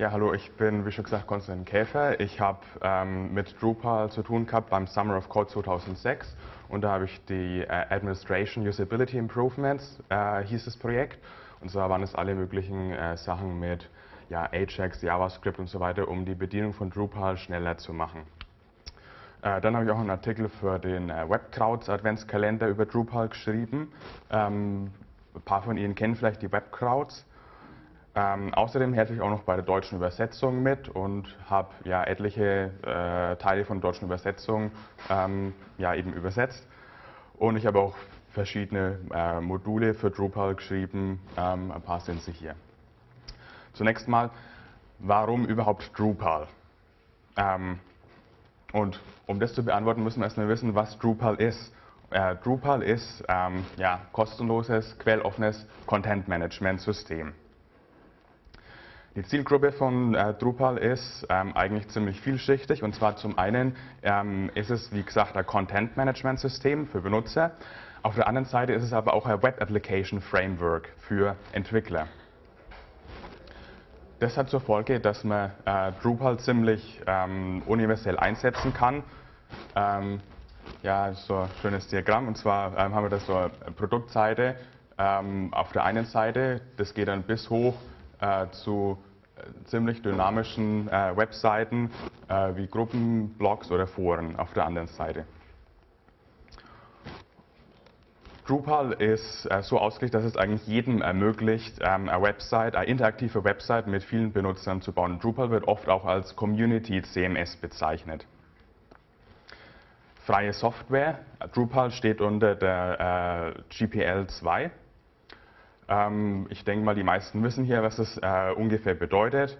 Ja, hallo, ich bin, wie schon gesagt, Konstantin Käfer. Ich habe mit Drupal zu tun gehabt beim Summer of Code 2006 und da habe ich die Administration Usability Improvements, hieß das Projekt. Und zwar waren es alle möglichen Sachen mit Ajax, JavaScript und so weiter, um die Bedienung von Drupal schneller zu machen. Dann habe ich auch einen Artikel für den WebCrowds Adventskalender über Drupal geschrieben. Ein paar von Ihnen kennen vielleicht die WebCrowds. Außerdem helfe ich auch noch bei der deutschen Übersetzung mit und habe etliche Teile von deutschen Übersetzungen eben übersetzt. Und ich habe auch verschiedene Module für Drupal geschrieben, ein paar sind sie hier. Zunächst mal, warum überhaupt Drupal? Und um das zu beantworten, müssen wir erstmal wissen, was Drupal ist. Drupal ist kostenloses, quelloffenes Content-Management-System. Die Zielgruppe von Drupal ist eigentlich ziemlich vielschichtig, und zwar zum einen ist es, wie gesagt, ein Content-Management-System für Benutzer. Auf der anderen Seite ist es aber auch ein Web-Application-Framework für Entwickler. Das hat zur Folge, dass man Drupal ziemlich universell einsetzen kann. So ein schönes Diagramm, und zwar haben wir da so eine Produktseite auf der einen Seite, das geht dann bis hoch zu ziemlich dynamischen Webseiten wie Gruppen, Blogs oder Foren auf der anderen Seite. Drupal ist so ausgelegt, dass es eigentlich jedem ermöglicht, eine interaktive Website mit vielen Benutzern zu bauen. Drupal wird oft auch als Community CMS bezeichnet. Freie Software. Drupal steht unter der GPL 2. Ich denke mal, die meisten wissen hier, was das ungefähr bedeutet.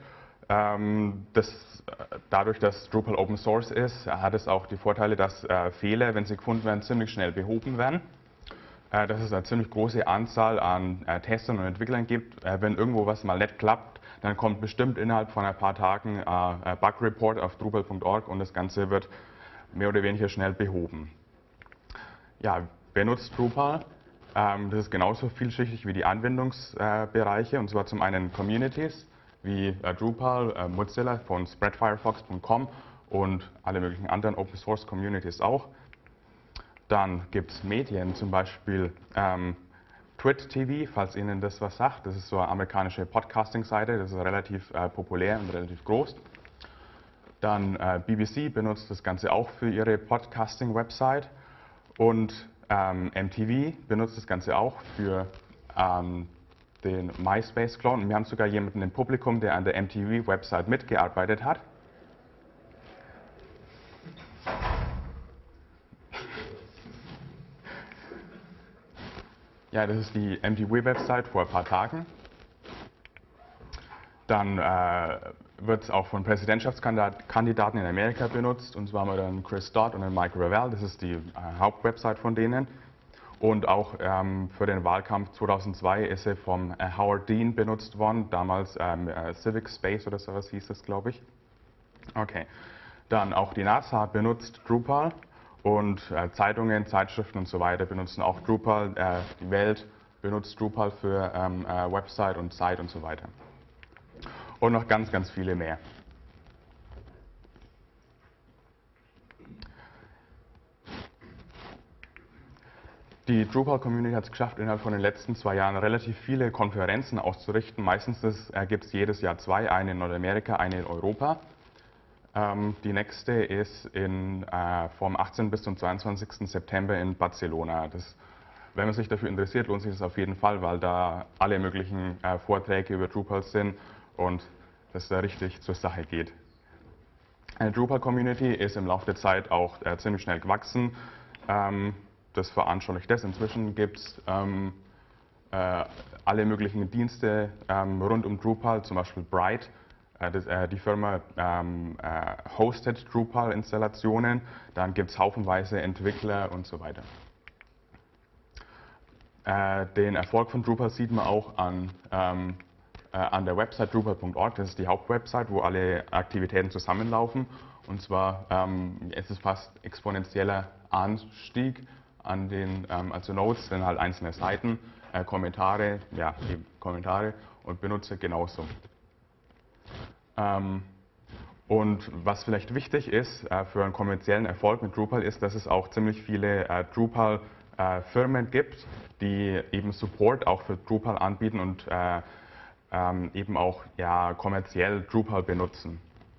Dadurch, dass Drupal Open Source ist, hat es auch die Vorteile, dass Fehler, wenn sie gefunden werden, ziemlich schnell behoben werden. Dass es eine ziemlich große Anzahl an Testern und Entwicklern gibt. Wenn irgendwo was mal nicht klappt, dann kommt bestimmt innerhalb von ein paar Tagen ein Bug-Report auf drupal.org und das Ganze wird mehr oder weniger schnell behoben. Ja, wer nutzt Drupal? Das ist genauso vielschichtig wie die Anwendungsbereiche, und zwar zum einen Communities wie Drupal, Mozilla von spreadfirefox.com und alle möglichen anderen Open Source Communities auch. Dann gibt es Medien, zum Beispiel Twit TV, falls Ihnen das was sagt. Das ist so eine amerikanische Podcasting-Seite, das ist relativ populär und relativ groß. Dann BBC benutzt das Ganze auch für ihre Podcasting-Website und MTV benutzt das Ganze auch für den MySpace-Clone. Und wir haben sogar jemanden im Publikum, der an der MTV-Website mitgearbeitet hat. Ja, das ist die MTV-Website vor ein paar Tagen. Dann wird es auch von Präsidentschaftskandidaten in Amerika benutzt, und zwar haben wir dann Chris Dodd und Mike Ravel, das ist die Hauptwebsite von denen. Und auch für den Wahlkampf 2002 ist sie vom Howard Dean benutzt worden, damals Civic Space oder sowas hieß es, glaube ich. Okay. Dann auch die NASA benutzt Drupal und Zeitungen, Zeitschriften und so weiter benutzen auch Drupal. Die Welt benutzt Drupal für Website und Zeit und so weiter. Und noch ganz, ganz viele mehr. Die Drupal-Community hat es geschafft, innerhalb von den letzten 2 Jahren relativ viele Konferenzen auszurichten. Meistens gibt es jedes Jahr 2, eine in Nordamerika, eine in Europa. Die nächste ist vom 18. bis zum 22. September in Barcelona. Wenn man sich dafür interessiert, lohnt sich das auf jeden Fall, weil da alle möglichen Vorträge über Drupal sind und das da richtig zur Sache geht. Eine Drupal-Community ist im Laufe der Zeit auch ziemlich schnell gewachsen. Das veranschaulicht das. Inzwischen gibt es alle möglichen Dienste rund um Drupal, zum Beispiel Bright. Die Firma hostet Drupal-Installationen, dann gibt es haufenweise Entwickler und so weiter. Den Erfolg von Drupal sieht man auch an der Website drupal.org, das ist die Hauptwebsite, wo alle Aktivitäten zusammenlaufen. Und zwar ist es fast exponentieller Anstieg an also Nodes sind halt einzelne Seiten, Kommentare, Kommentare und Benutzer genauso. Und was vielleicht wichtig ist für einen kommerziellen Erfolg mit Drupal ist, dass es auch ziemlich viele Drupal-Firmen gibt, die eben Support auch für Drupal anbieten und eben auch kommerziell Drupal benutzen.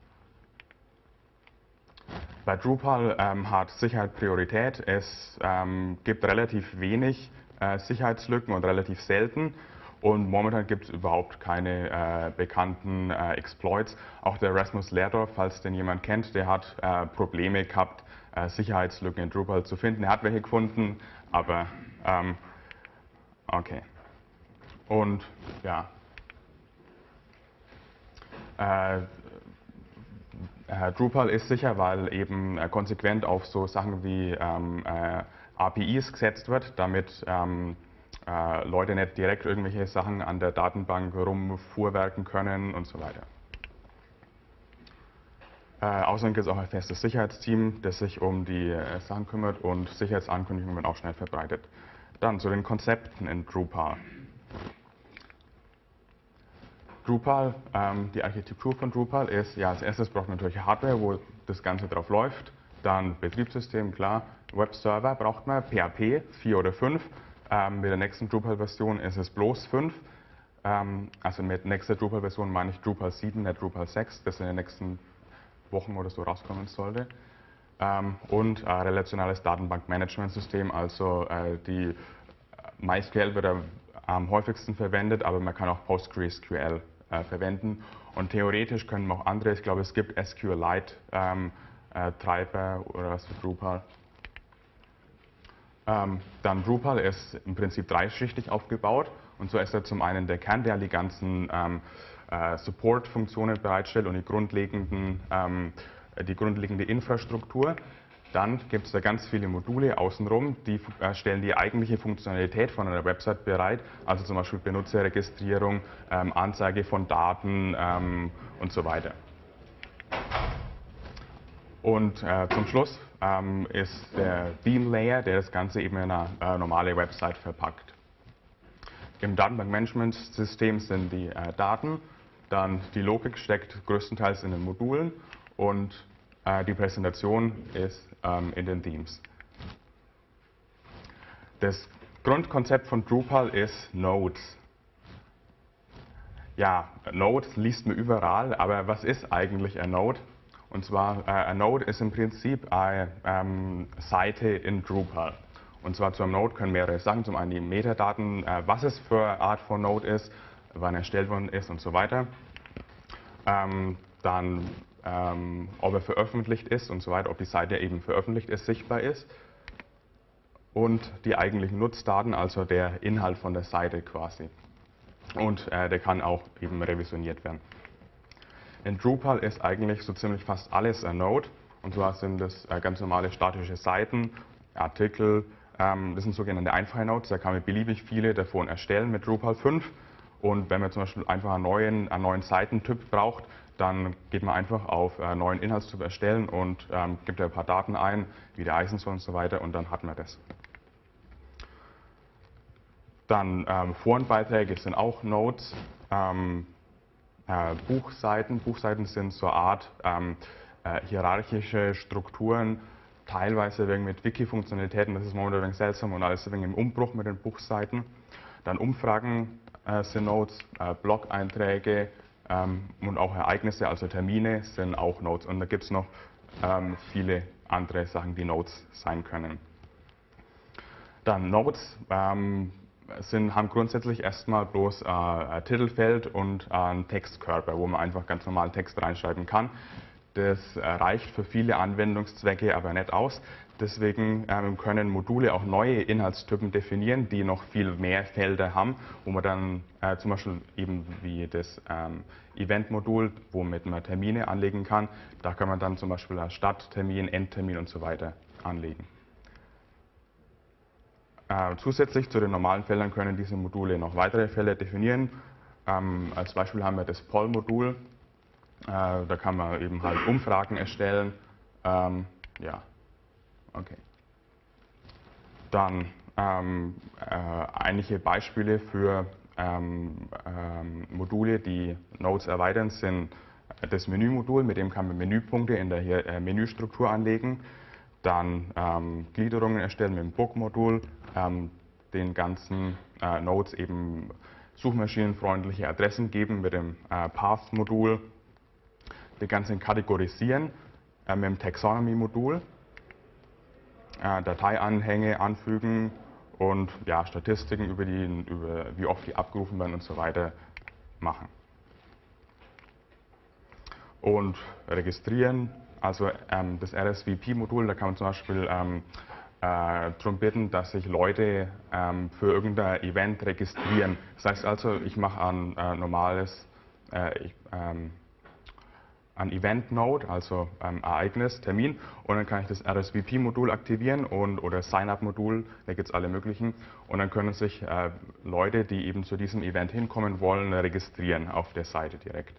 Bei Drupal hat Sicherheit Priorität. Es gibt relativ wenig Sicherheitslücken und relativ selten. Und momentan gibt es überhaupt keine bekannten Exploits. Auch der Rasmus Lerdorf, falls den jemand kennt, der hat Probleme gehabt, Sicherheitslücken in Drupal zu finden. Er hat welche gefunden, aber okay. Und ja. Drupal ist sicher, weil eben konsequent auf so Sachen wie APIs gesetzt wird, damit Leute nicht direkt irgendwelche Sachen an der Datenbank rumfuhrwerken können und so weiter. Außerdem gibt es auch ein festes Sicherheitsteam, das sich um die Sachen kümmert und Sicherheitsankündigungen werden auch schnell verbreitet. Dann zu den Konzepten in Drupal. Drupal, die Architektur von Drupal ist, als erstes braucht man natürlich Hardware, wo das Ganze drauf läuft. Dann Betriebssystem, klar. Webserver braucht man, PHP 4 oder 5. Mit der nächsten Drupal-Version ist es bloß 5. Also mit nächster Drupal-Version meine ich Drupal 7, nicht Drupal 6, das in den nächsten Wochen oder so rauskommen sollte. Und ein relationales Datenbankmanagementsystem, also die MySQL wird am häufigsten verwendet, aber man kann auch PostgreSQL verwenden. Und theoretisch können auch andere, ich glaube es gibt SQLite Treiber oder was für Drupal. Dann Drupal ist im Prinzip dreischichtig aufgebaut. Und so ist er zum einen der Kern, der die ganzen Support-Funktionen bereitstellt und die grundlegende Infrastruktur. Dann gibt es da ganz viele Module außenrum, die stellen die eigentliche Funktionalität von einer Website bereit, also zum Beispiel Benutzerregistrierung, Anzeige von Daten und so weiter. Und zum Schluss ist der Theme Layer, der das Ganze eben in eine normale Website verpackt. Im Datenbankmanagementsystem sind die Daten, dann die Logik steckt größtenteils in den Modulen und die Präsentation ist in den Themes. Das Grundkonzept von Drupal ist Nodes. Ja, Nodes liest man überall, aber was ist eigentlich ein Node? Und zwar, ein Node ist im Prinzip eine Seite in Drupal. Und zwar zu einem Node können mehrere Sachen, zum einen die Metadaten, was es für eine Art von Node ist, wann erstellt worden ist und so weiter. Dann ob er veröffentlicht ist und so weiter, ob die Seite eben veröffentlicht ist, sichtbar ist. Und die eigentlichen Nutzdaten, also der Inhalt von der Seite quasi. Und der kann auch eben revisioniert werden. In Drupal ist eigentlich so ziemlich fast alles ein Node. Und zwar sind das ganz normale statische Seiten, Artikel, das sind sogenannte einfache Nodes, da kann man beliebig viele davon erstellen mit Drupal 5. Und wenn man zum Beispiel einfach einen neuen Seitentyp braucht, dann geht man einfach auf einen neuen Inhaltstyp erstellen und gibt ein paar Daten ein, wie der heißen soll und so weiter, und dann hat man das. Dann Forenbeiträge sind auch Nodes. Buchseiten sind so eine Art hierarchische Strukturen, teilweise wegen mit Wiki-Funktionalitäten, das ist momentan ein wenig seltsam und alles wegen im Umbruch mit den Buchseiten. Dann Umfragen sind Nodes, Blog-Einträge und auch Ereignisse, also Termine, sind auch Nodes. Und da gibt es noch viele andere Sachen, die Nodes sein können. Dann Nodes haben grundsätzlich erstmal bloß ein Titelfeld und einen Textkörper, wo man einfach ganz normal Text reinschreiben kann. Das reicht für viele Anwendungszwecke aber nicht aus. Deswegen können Module auch neue Inhaltstypen definieren, die noch viel mehr Felder haben, wo man dann zum Beispiel eben wie das Event-Modul, womit man Termine anlegen kann, da kann man dann zum Beispiel Starttermin, Endtermin und so weiter anlegen. Zusätzlich zu den normalen Feldern können diese Module noch weitere Felder definieren. Als Beispiel haben wir das Poll-Modul. Da kann man eben halt Umfragen erstellen. Ja, okay. Dann einige Beispiele für Module, die Nodes erweitern, sind das Menümodul, mit dem kann man Menüpunkte in der Menüstruktur anlegen. Dann Gliederungen erstellen mit dem Book-Modul, den ganzen Nodes eben suchmaschinenfreundliche Adressen geben mit dem Path-Modul, die ganzen kategorisieren mit dem Taxonomy-Modul, Dateianhänge anfügen und ja, Statistiken über wie oft die abgerufen werden und so weiter machen. Und registrieren, also das RSVP-Modul, da kann man zum Beispiel darum bitten, dass sich Leute für irgendein Event registrieren. Das heißt also, ich mache ein normales ein Event-Node, also Ereignis, Termin, und dann kann ich das RSVP-Modul aktivieren oder Sign-up-Modul, da gibt es alle möglichen, und dann können sich Leute, die eben zu diesem Event hinkommen wollen, registrieren auf der Seite direkt.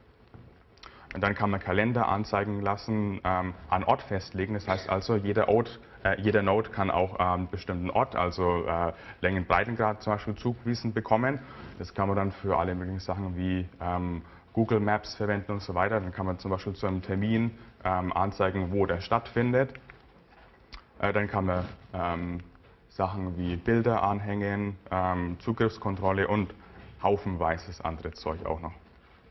Und dann kann man Kalender anzeigen lassen, einen Ort festlegen, das heißt also, jeder Node kann auch einen bestimmten Ort, also Längen-Breitengrad zum Beispiel zugewiesen bekommen. Das kann man dann für alle möglichen Sachen wie Google Maps verwenden und so weiter. Dann kann man zum Beispiel zu einem Termin anzeigen, wo der stattfindet. Dann kann man Sachen wie Bilder anhängen, Zugriffskontrolle und haufenweises andere Zeug auch noch.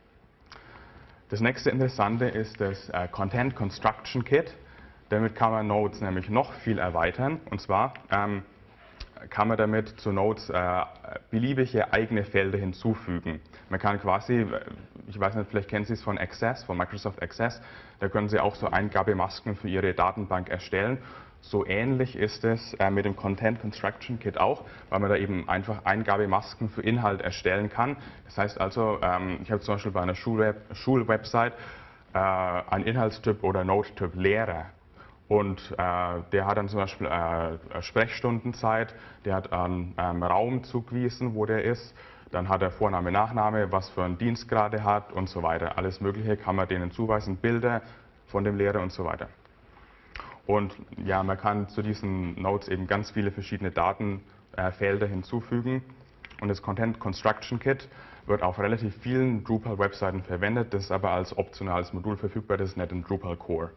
Das nächste Interessante ist das Content Construction Kit. Damit kann man Nodes nämlich noch viel erweitern. Und zwar kann man damit zu Nodes beliebige eigene Felder hinzufügen. Man kann quasi, ich weiß nicht, vielleicht kennen Sie es von Access, von Microsoft Access, da können Sie auch so Eingabemasken für Ihre Datenbank erstellen. So ähnlich ist es mit dem Content Construction Kit auch, weil man da eben einfach Eingabemasken für Inhalt erstellen kann. Das heißt also, ich habe zum Beispiel bei einer Schulwebsite einen Inhaltstyp oder Node-Typ Lehrer. Und der hat dann zum Beispiel Sprechstundenzeit, der hat einen Raum zugewiesen, wo der ist, dann hat er Vorname, Nachname, was für einen Dienstgrad er hat und so weiter. Alles Mögliche kann man denen zuweisen, Bilder von dem Lehrer und so weiter. Und ja, man kann zu diesen Nodes eben ganz viele verschiedene Datenfelder hinzufügen. Und das Content Construction Kit wird auf relativ vielen Drupal-Webseiten verwendet, das ist aber als optionales Modul verfügbar, das ist nicht in Drupal Core.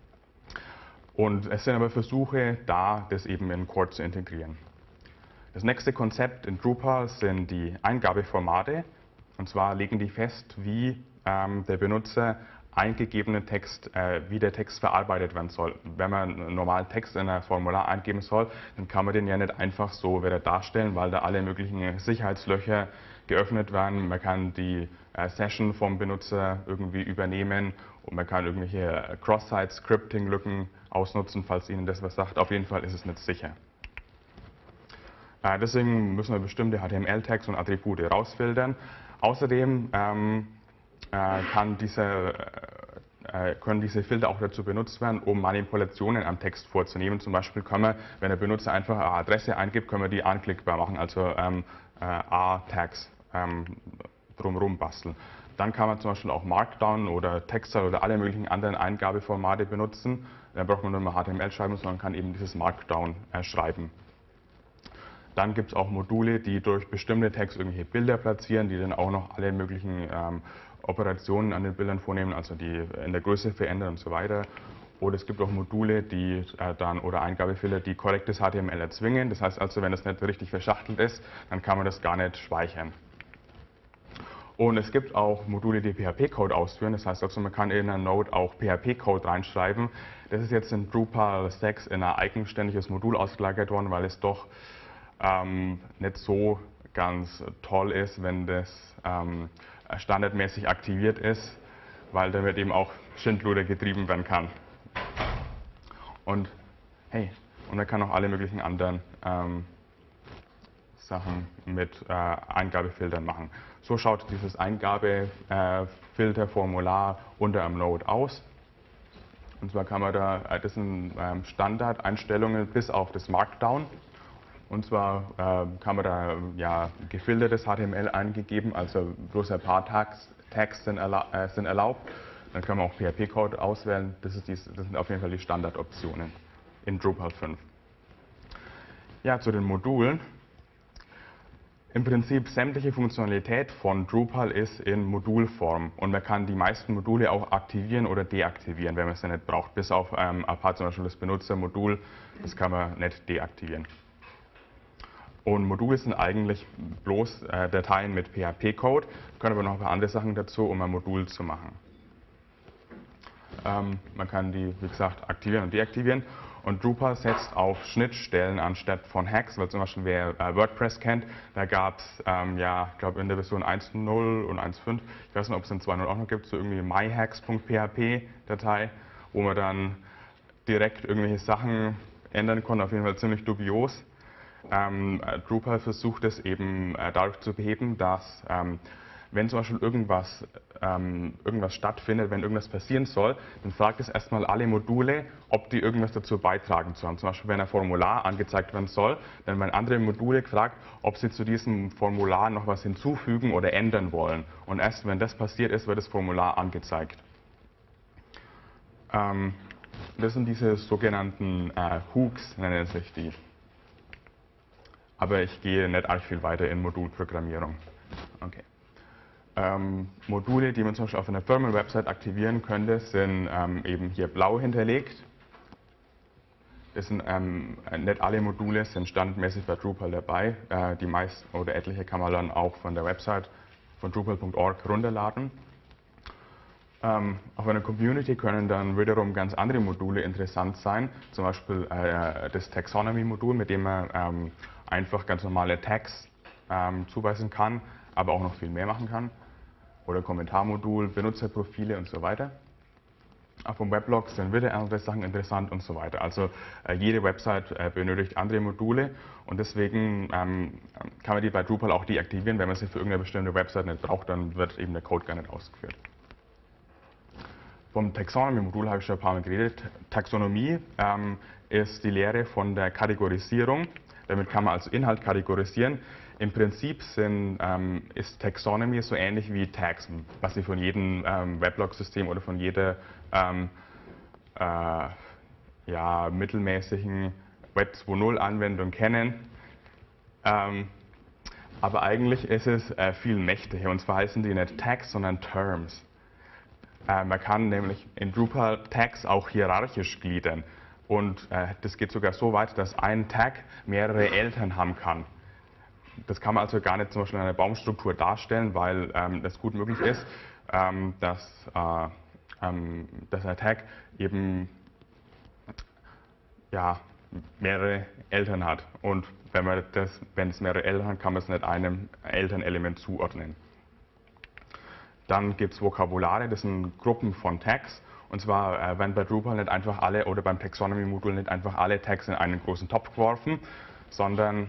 Und es sind aber Versuche da, das eben in Core zu integrieren. Das nächste Konzept in Drupal sind die Eingabeformate. Und zwar legen die fest, wie der Benutzer eingegebenen Text, wie der Text verarbeitet werden soll. Wenn man einen normalen Text in ein Formular eingeben soll, dann kann man den ja nicht einfach so wieder darstellen, weil da alle möglichen Sicherheitslöcher geöffnet werden. Man kann die Session vom Benutzer irgendwie übernehmen und man kann irgendwelche Cross-Site-Scripting-Lücken ausnutzen, falls Ihnen das was sagt. Auf jeden Fall ist es nicht sicher. Deswegen müssen wir bestimmte HTML-Tags und Attribute rausfiltern. Außerdem können diese Filter auch dazu benutzt werden, um Manipulationen am Text vorzunehmen. Zum Beispiel können wir, wenn der Benutzer einfach eine Adresse eingibt, können wir die anklickbar machen, also A-Tags drumherum basteln. Dann kann man zum Beispiel auch Markdown oder Textile oder alle möglichen anderen Eingabeformate benutzen. Dann braucht man nur mal HTML schreiben, sondern kann eben dieses Markdown schreiben. Dann gibt es auch Module, die durch bestimmte Tags irgendwelche Bilder platzieren, die dann auch noch alle möglichen Operationen an den Bildern vornehmen, also die in der Größe verändern und so weiter. Oder es gibt auch Module, die oder Eingabefehler, die korrektes HTML erzwingen. Das heißt also, wenn das nicht richtig verschachtelt ist, dann kann man das gar nicht speichern. Und es gibt auch Module, die PHP-Code ausführen. Das heißt also, man kann in einer Node auch PHP-Code reinschreiben. Das ist jetzt in Drupal 6 in ein eigenständiges Modul ausgelagert worden, weil es doch nicht so ganz toll ist, wenn das standardmäßig aktiviert ist, weil damit eben auch Schindluder getrieben werden kann. Und hey, und man kann auch alle möglichen anderen Sachen mit Eingabefiltern machen. So schaut dieses Eingabefilterformular unter einem Node aus. Und zwar kann man das sind Standardeinstellungen bis auf das Markdown. Und zwar kann man da gefiltertes HTML eingegeben, also bloß ein paar Tags sind erlaubt. Dann kann man auch PHP-Code auswählen. Das sind auf jeden Fall die Standardoptionen in Drupal 5. Ja, zu den Modulen. Im Prinzip sämtliche Funktionalität von Drupal ist in Modulform und man kann die meisten Module auch aktivieren oder deaktivieren, wenn man sie nicht braucht. Bis auf Apart zum Beispiel das Benutzermodul, das kann man nicht deaktivieren. Und Module sind eigentlich bloß Dateien mit PHP-Code, können aber noch ein paar andere Sachen dazu, um ein Modul zu machen. Man kann die, wie gesagt, aktivieren und deaktivieren. Und Drupal setzt auf Schnittstellen anstatt von Hacks, weil zum Beispiel wer WordPress kennt, da gab es, ja, ich glaube in der Version 1.0 und 1.5, ich weiß nicht, ob es in 2.0 auch noch gibt, so irgendwie myhacks.php-Datei, wo man dann direkt irgendwelche Sachen ändern konnte, auf jeden Fall ziemlich dubios. Drupal versucht es eben dadurch zu beheben, dass wenn zum Beispiel irgendwas stattfindet, wenn irgendwas passieren soll, dann fragt es erstmal alle Module, ob die irgendwas dazu beitragen sollen. Zum Beispiel, wenn ein Formular angezeigt werden soll, dann werden andere Module gefragt, ob sie zu diesem Formular noch was hinzufügen oder ändern wollen. Und erst wenn das passiert ist, wird das Formular angezeigt. Das sind diese sogenannten Hooks, nennen sich die. Aber ich gehe nicht arg viel weiter in Modulprogrammierung. Okay. Module, die man zum Beispiel auf einer Firmenwebsite aktivieren könnte, sind eben hier blau hinterlegt. Das sind, nicht alle Module sind standardmäßig bei Drupal dabei. Die meisten oder etliche kann man dann auch von der Website von drupal.org runterladen. Auf einer Community können dann wiederum ganz andere Module interessant sein. Zum Beispiel das Taxonomy-Modul, mit dem man einfach ganz normale Tags zuweisen kann, aber auch noch viel mehr machen kann. Oder Kommentarmodul, Benutzerprofile und so weiter. Auch vom Weblog sind wieder andere Sachen interessant und so weiter. Also jede Website benötigt andere Module und deswegen kann man die bei Drupal auch deaktivieren. Wenn man sie für irgendeine bestimmte Website nicht braucht, dann wird eben der Code gar nicht ausgeführt. Vom Taxonomy-Modul habe ich schon ein paar Mal geredet. Taxonomie ist die Lehre von der Kategorisierung. Damit kann man also Inhalt kategorisieren. Im Prinzip ist Taxonomy so ähnlich wie Tags, was Sie von jedem Weblog-System oder von jeder ja, mittelmäßigen Web 2.0-Anwendung kennen. Aber eigentlich ist es viel mächtiger. Und zwar heißen die nicht Tags, sondern Terms. Man kann nämlich in Drupal Tags auch hierarchisch gliedern. Und das geht sogar so weit, dass ein Tag mehrere Eltern haben kann. Das kann man also gar nicht zum Beispiel in einer Baumstruktur darstellen, weil das gut möglich ist, dass ein Tag eben ja, mehrere Eltern hat. Und wenn es mehrere Eltern hat, kann man es nicht einem Elternelement zuordnen. Dann gibt es Vokabulare, das sind Gruppen von Tags. Und zwar werden bei Drupal nicht einfach alle, oder beim Taxonomy-Modul nicht einfach alle Tags in einen großen Topf geworfen, sondern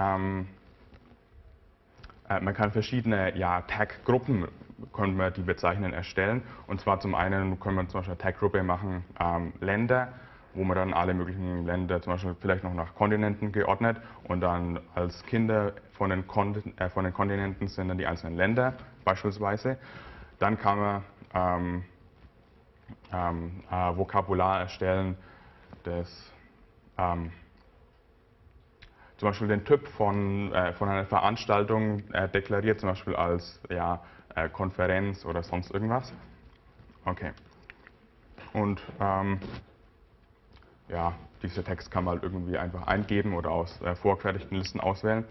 man kann verschiedene Tag-Gruppen, können wir die bezeichnen, erstellen. Und zwar zum einen können wir zum Beispiel eine Tag-Gruppe machen, Länder, wo man dann alle möglichen Länder, zum Beispiel vielleicht noch nach Kontinenten geordnet und dann als Kinder von den Kontinenten sind dann die einzelnen Länder beispielsweise. Dann kann man Vokabular erstellen, das zum Beispiel den Typ von einer Veranstaltung deklariert, zum Beispiel als Konferenz oder sonst irgendwas. Okay. Und ja, dieser Text kann man halt irgendwie einfach eingeben oder aus vorgefertigten Listen auswählen.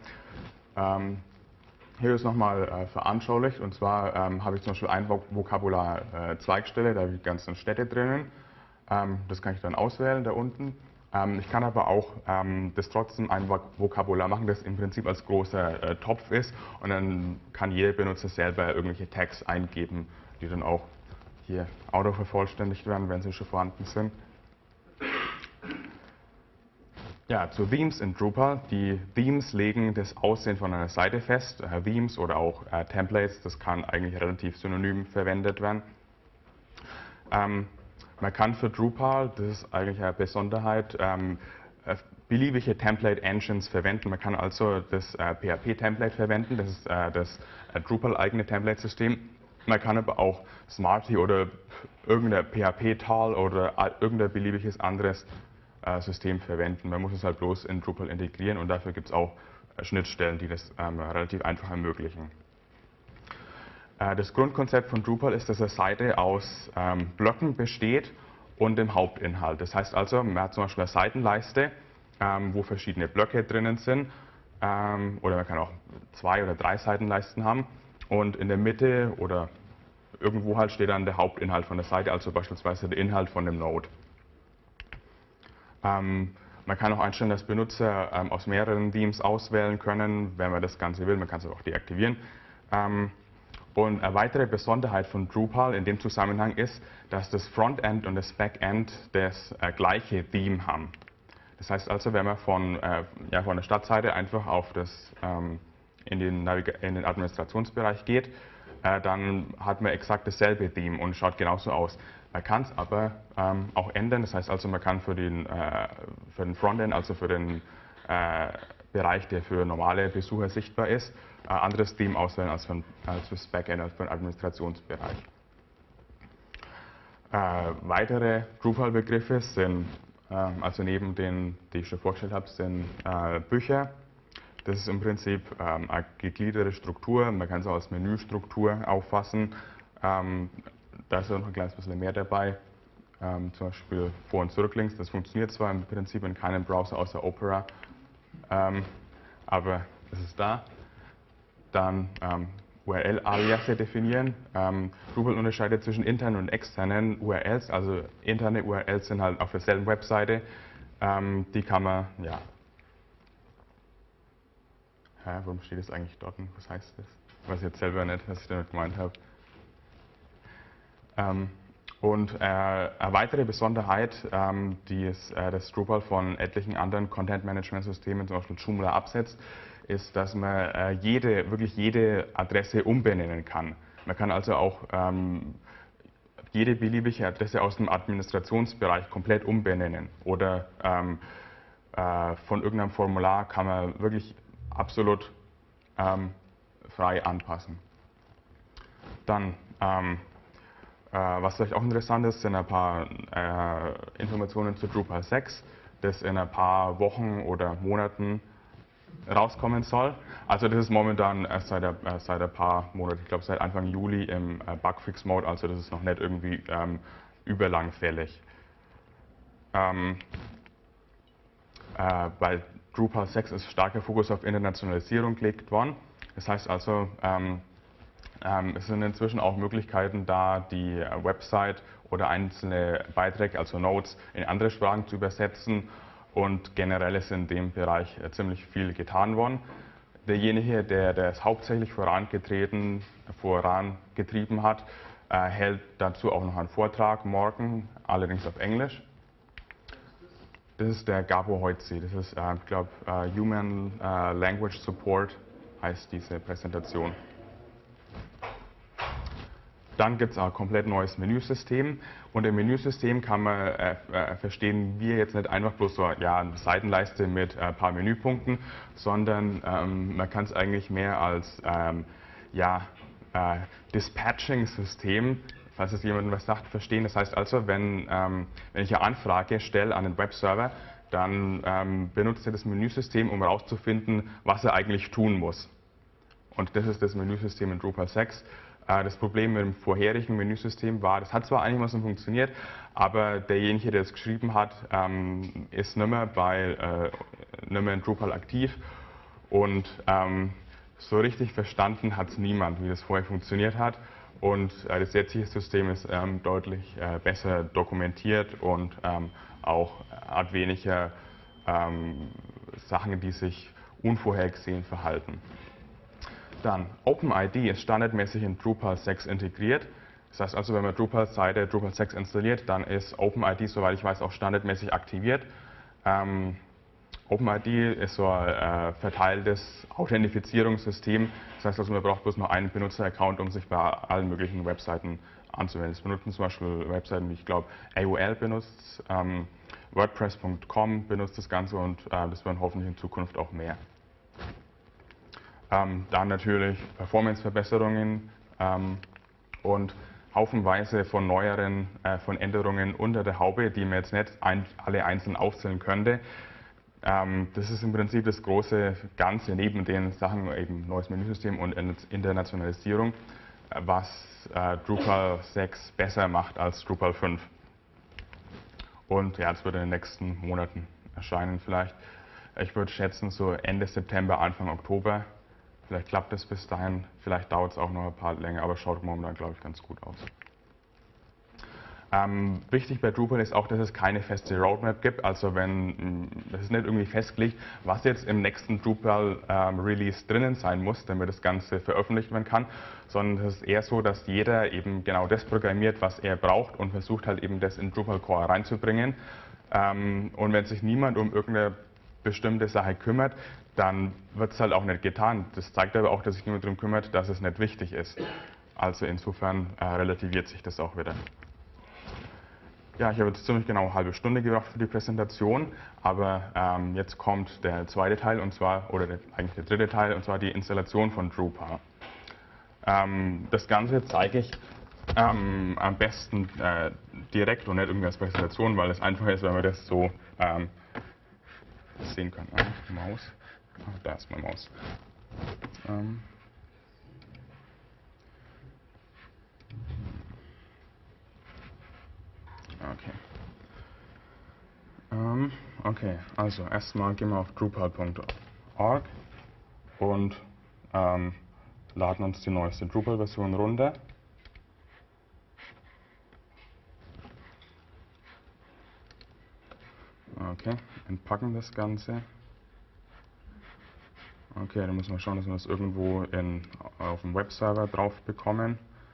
Hier ist nochmal veranschaulicht, und zwar habe ich zum Beispiel ein Vokabular Zweigstelle, da habe ich die ganzen Städte drinnen. Das kann ich dann auswählen da unten. Ich kann aber auch das trotzdem ein Vokabular machen, das im Prinzip als großer Topf ist, und dann kann jeder Benutzer selber irgendwelche Tags eingeben, die dann auch hier autovervollständigt werden, wenn sie schon vorhanden sind. Ja, zu Themes in Drupal. Die Themes legen das Aussehen von einer Seite fest. Themes oder auch Templates, das kann eigentlich relativ synonym verwendet werden. Man kann für Drupal, das ist eigentlich eine Besonderheit, beliebige Template-Engines verwenden. Man kann also das PHP-Template verwenden, das ist das Drupal-eigene Template-System. Man kann aber auch Smarty oder irgendein PHP-Tal oder irgendein beliebiges anderes System verwenden. Man muss es halt bloß in Drupal integrieren, und dafür gibt es auch Schnittstellen, die das relativ einfach ermöglichen. Das Grundkonzept von Drupal ist, dass eine Seite aus Blöcken besteht und dem Hauptinhalt. Das heißt also, man hat zum Beispiel eine Seitenleiste, wo verschiedene Blöcke drinnen sind, oder man kann auch 2 oder 3 Seitenleisten haben, und in der Mitte oder irgendwo halt steht dann der Hauptinhalt von der Seite, also beispielsweise der Inhalt von dem Node. Man kann auch einstellen, dass Benutzer aus mehreren Themes auswählen können, wenn man das Ganze will. Man kann es auch deaktivieren. Und eine weitere Besonderheit von Drupal in dem Zusammenhang ist, dass das Frontend und das Backend das gleiche Theme haben. Das heißt also, wenn man von der Startseite einfach auf in den Administrationsbereich geht, dann hat man exakt dasselbe Theme und schaut genauso aus. Man kann es aber auch ändern, das heißt also, man kann für den Frontend, also für den Bereich, der für normale Besucher sichtbar ist, ein anderes Theme auswählen als für das Backend, als für den Administrationsbereich. Weitere Drupal-Begriffe sind, also neben denen, die ich schon vorgestellt habe, sind Bücher. Das ist im Prinzip eine gegliederte Struktur, man kann es auch als Menüstruktur auffassen. Da ist noch ein kleines bisschen mehr dabei, zum Beispiel Vor- und Zurücklinks. Das funktioniert zwar im Prinzip in keinem Browser außer Opera, aber es ist da. Dann URL-Aliasse definieren. Drupal unterscheidet zwischen internen und externen URLs. Also interne URLs sind halt auf derselben Webseite. Die kann man, ja. Warum steht das eigentlich dort? Was heißt das? Ich weiß jetzt selber nicht, was ich damit gemeint habe. Und eine weitere Besonderheit, die das Drupal von etlichen anderen Content-Management-Systemen, zum Beispiel Joomla, absetzt, ist, dass man wirklich jede Adresse umbenennen kann. Man kann also auch jede beliebige Adresse aus dem Administrationsbereich komplett umbenennen. Oder von irgendeinem Formular kann man wirklich absolut frei anpassen. Dann was vielleicht auch interessant ist, sind ein paar Informationen zu Drupal 6, das in ein paar Wochen oder Monaten rauskommen soll. Also das ist momentan erst seit ein paar Monaten, ich glaube seit Anfang Juli im Bugfix-Mode, also das ist noch nicht irgendwie überlangfällig. Bei Drupal 6 ist starker Fokus auf Internationalisierung gelegt worden. Das heißt also, es sind inzwischen auch Möglichkeiten da, die Website oder einzelne Beiträge, also Notes, in andere Sprachen zu übersetzen, und generell ist in dem Bereich ziemlich viel getan worden. Derjenige, der das hauptsächlich vorangetrieben hat, hält dazu auch noch einen Vortrag morgen, allerdings auf Englisch. Das ist der Gabo Heutzi, das ist, ich glaube, Human Language Support heißt diese Präsentation. Dann gibt es ein komplett neues Menüsystem, und im Menüsystem kann man verstehen wir jetzt nicht einfach bloß so eine Seitenleiste mit ein paar Menüpunkten, sondern man kann es eigentlich mehr als Dispatching-System, falls es jemandem was sagt, verstehen. Das heißt also, wenn ich eine Anfrage stelle an den Webserver, dann benutzt er das Menüsystem, um herauszufinden, was er eigentlich tun muss. Und das ist das Menüsystem in Drupal 6. Das Problem mit dem vorherigen Menüsystem war, das hat zwar einigermaßen funktioniert, aber derjenige, der es geschrieben hat, ist nicht mehr in Drupal aktiv, und so richtig verstanden hat es niemand, wie das vorher funktioniert hat. Und das jetzige System ist deutlich besser dokumentiert und auch hat weniger Sachen, die sich unvorhergesehen verhalten. Dann, OpenID ist standardmäßig in Drupal 6 integriert. Das heißt also, wenn man Drupal-Seite Drupal 6 installiert, dann ist OpenID, soweit ich weiß, auch standardmäßig aktiviert. OpenID ist so ein verteiltes Authentifizierungssystem. Das heißt also, man braucht bloß nur einen Benutzer-Account, um sich bei allen möglichen Webseiten anzumelden. Das benutzen zum Beispiel Webseiten, wie ich glaube AOL benutzt, WordPress.com benutzt das Ganze, und das werden hoffentlich in Zukunft auch mehr. Dann natürlich Performance-Verbesserungen und haufenweise von neueren von Änderungen unter der Haube, die man jetzt nicht alle einzeln aufzählen könnte. Das ist im Prinzip das große Ganze neben den Sachen, eben neues Menüsystem und Internationalisierung, was Drupal 6 besser macht als Drupal 5. Und ja, das wird in den nächsten Monaten erscheinen vielleicht. Ich würde schätzen, so Ende September, Anfang Oktober. Vielleicht klappt es bis dahin, vielleicht dauert es auch noch ein paar länger, aber schaut momentan, glaube ich, ganz gut aus. Wichtig bei Drupal ist auch, dass es keine feste Roadmap gibt, also das ist nicht irgendwie festgelegt, was jetzt im nächsten Drupal Release drinnen sein muss, damit das Ganze veröffentlicht werden kann, sondern es ist eher so, dass jeder eben genau das programmiert, was er braucht und versucht halt eben das in Drupal Core reinzubringen. Und wenn sich niemand um irgendeine bestimmte Sache kümmert, dann wird es halt auch nicht getan. Das zeigt aber auch, dass sich niemand darum kümmert, dass es nicht wichtig ist. Also insofern relativiert sich das auch wieder. Ja, ich habe jetzt ziemlich genau eine halbe Stunde gebraucht für die Präsentation, aber jetzt kommt der zweite Teil, und zwar, oder eigentlich der dritte Teil, und zwar die Installation von Drupal. Das Ganze zeige ich am besten direkt und nicht irgendwie als Präsentation, weil es einfacher ist, wenn wir das so sehen können. Maus. Da ist meine Maus. Okay. Okay, also erstmal gehen wir auf drupal.org und laden uns die neueste Drupal-Version runter. Okay, entpacken das Ganze. Okay, dann müssen wir schauen, dass wir das irgendwo auf dem Webserver drauf bekommen.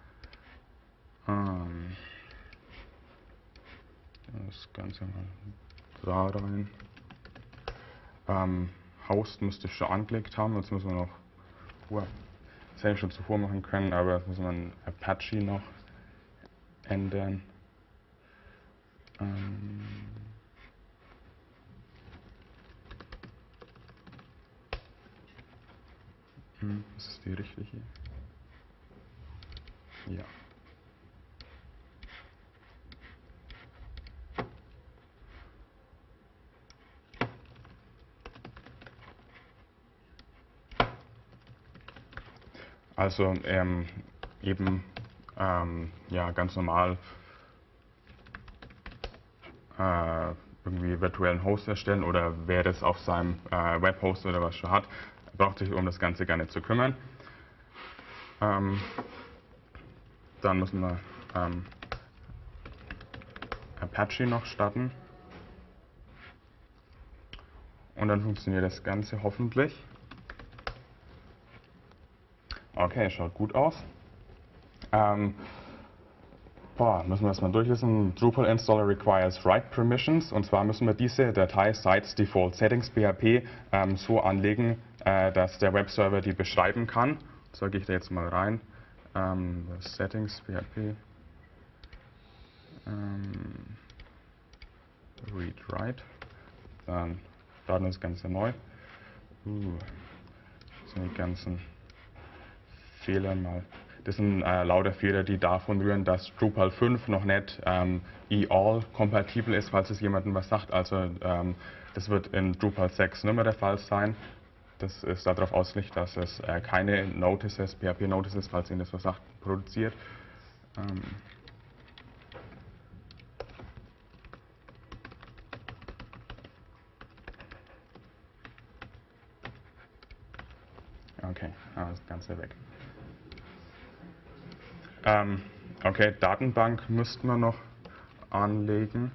Das Ganze mal da rein. Host müsste ich schon angelegt haben, jetzt müssen wir noch, das hätte ich schon zuvor machen können, aber jetzt müssen wir ein Apache noch ändern. Ist das die richtige? Ja. Also eben ja, ganz normal irgendwie virtuellen Host erstellen, oder wer das auf seinem Webhost oder was schon hat, braucht sich um das Ganze gar nicht zu kümmern. Dann müssen wir Apache noch starten und dann funktioniert das Ganze hoffentlich. Okay, schaut gut aus. Müssen wir das mal durchlesen. Drupal Installer requires write permissions, und zwar müssen wir diese Datei sites default settings php so anlegen, dass der Webserver die beschreiben kann. So gehe ich da jetzt mal rein. Settings php read write. Dann starten wir das Ganze neu. Das sind die ganzen Fehler mal. Das sind lauter Fehler, die davon rühren, dass Drupal 5 noch nicht all kompatibel ist, falls es jemandem was sagt. Also das wird in Drupal 6 nicht mehr der Fall sein. Das ist darauf ausgelegt, dass es keine Notices, PHP-Notices, falls Ihnen das was sagt, produziert. Okay, das Ganze weg. Okay, Datenbank müssten wir noch anlegen.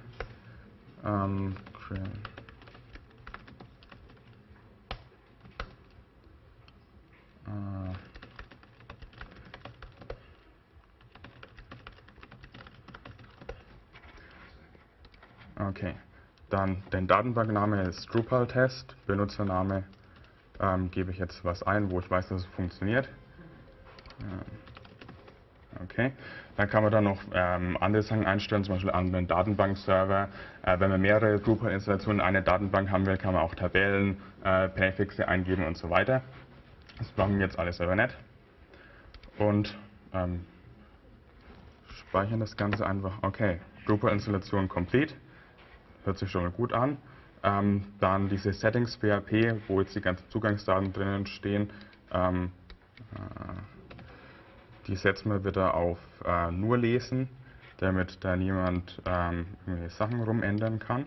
Okay, dann den Datenbankname ist Drupal-Test, Benutzername gebe ich jetzt was ein, wo ich weiß, dass es funktioniert. Okay, dann kann man dann noch andere Sachen einstellen, zum Beispiel an den Datenbankserver. Wenn man mehrere Drupal-Installationen in einer Datenbank haben will, kann man auch Tabellen, Präfixe eingeben und so weiter. Das brauchen wir jetzt alles aber nicht. Und speichern das Ganze einfach. Okay, Drupal-Installation complete. Hört sich schon mal gut an. Dann diese Settings PHP, wo jetzt die ganzen Zugangsdaten drinnen stehen, die setzen wir wieder auf nur lesen, damit da niemand irgendwelche Sachen rumändern kann.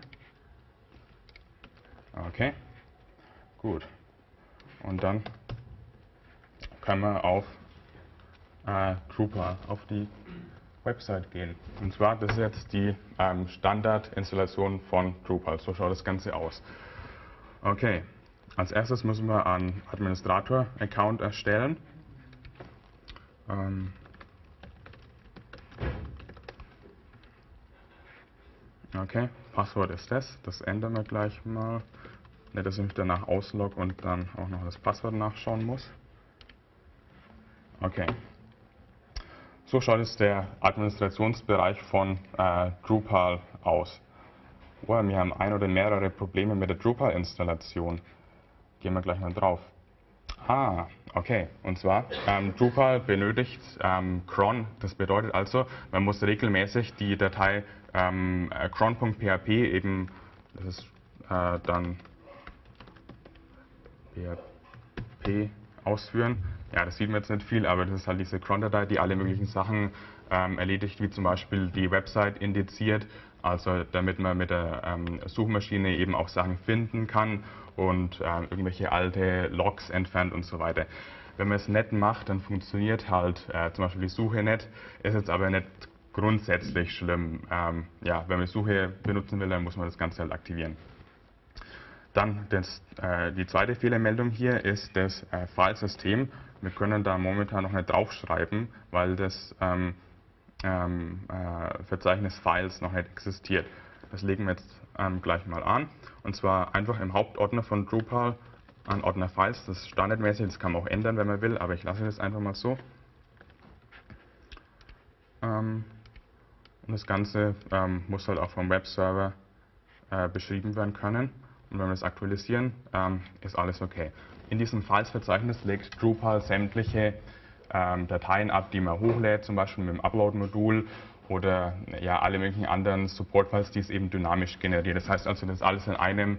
Okay, gut. Und dann können wir auf Drupal, auf die Website gehen. Und zwar, das ist jetzt die Standardinstallation von Drupal. So schaut das Ganze aus. Okay, als erstes müssen wir einen Administrator-Account erstellen. Okay, Passwort ist das ändern wir gleich mal. Nicht, dass ich mich danach auslogge und dann auch noch das Passwort nachschauen muss. Okay. So schaut jetzt der Administrationsbereich von Drupal aus. Oh, wir haben ein oder mehrere Probleme mit der Drupal-Installation. Gehen wir gleich mal drauf. Okay. Und zwar, Drupal benötigt cron. Das bedeutet also, man muss regelmäßig die Datei cron.php eben, das ist dann PHP ausführen. Ja, das sieht man jetzt nicht viel, aber das ist halt diese cron-Datei, die alle möglichen Sachen erledigt, wie zum Beispiel die Website indiziert, also damit man mit der Suchmaschine eben auch Sachen finden kann und irgendwelche alte Logs entfernt und so weiter. Wenn man es nicht macht, dann funktioniert halt zum Beispiel die Suche nicht, ist jetzt aber nicht grundsätzlich schlimm. Ja, wenn man Suche benutzen will, dann muss man das Ganze halt aktivieren. Dann die zweite Fehlermeldung hier ist das Filesystem. Wir können da momentan noch nicht draufschreiben, weil das Verzeichnis Files noch nicht existiert. Das legen wir jetzt gleich mal an. Und zwar einfach im Hauptordner von Drupal an Ordner Files. Das ist standardmäßig, das kann man auch ändern, wenn man will, aber ich lasse das einfach mal so. Und das Ganze muss halt auch vom Webserver beschrieben werden können. Und wenn wir das aktualisieren, ist alles okay. In diesem Files-Verzeichnis legt Drupal sämtliche Dateien ab, die man hochlädt, zum Beispiel mit dem Upload-Modul oder ja, alle möglichen anderen Support-Files, die es eben dynamisch generiert. Das heißt also, das ist alles in einem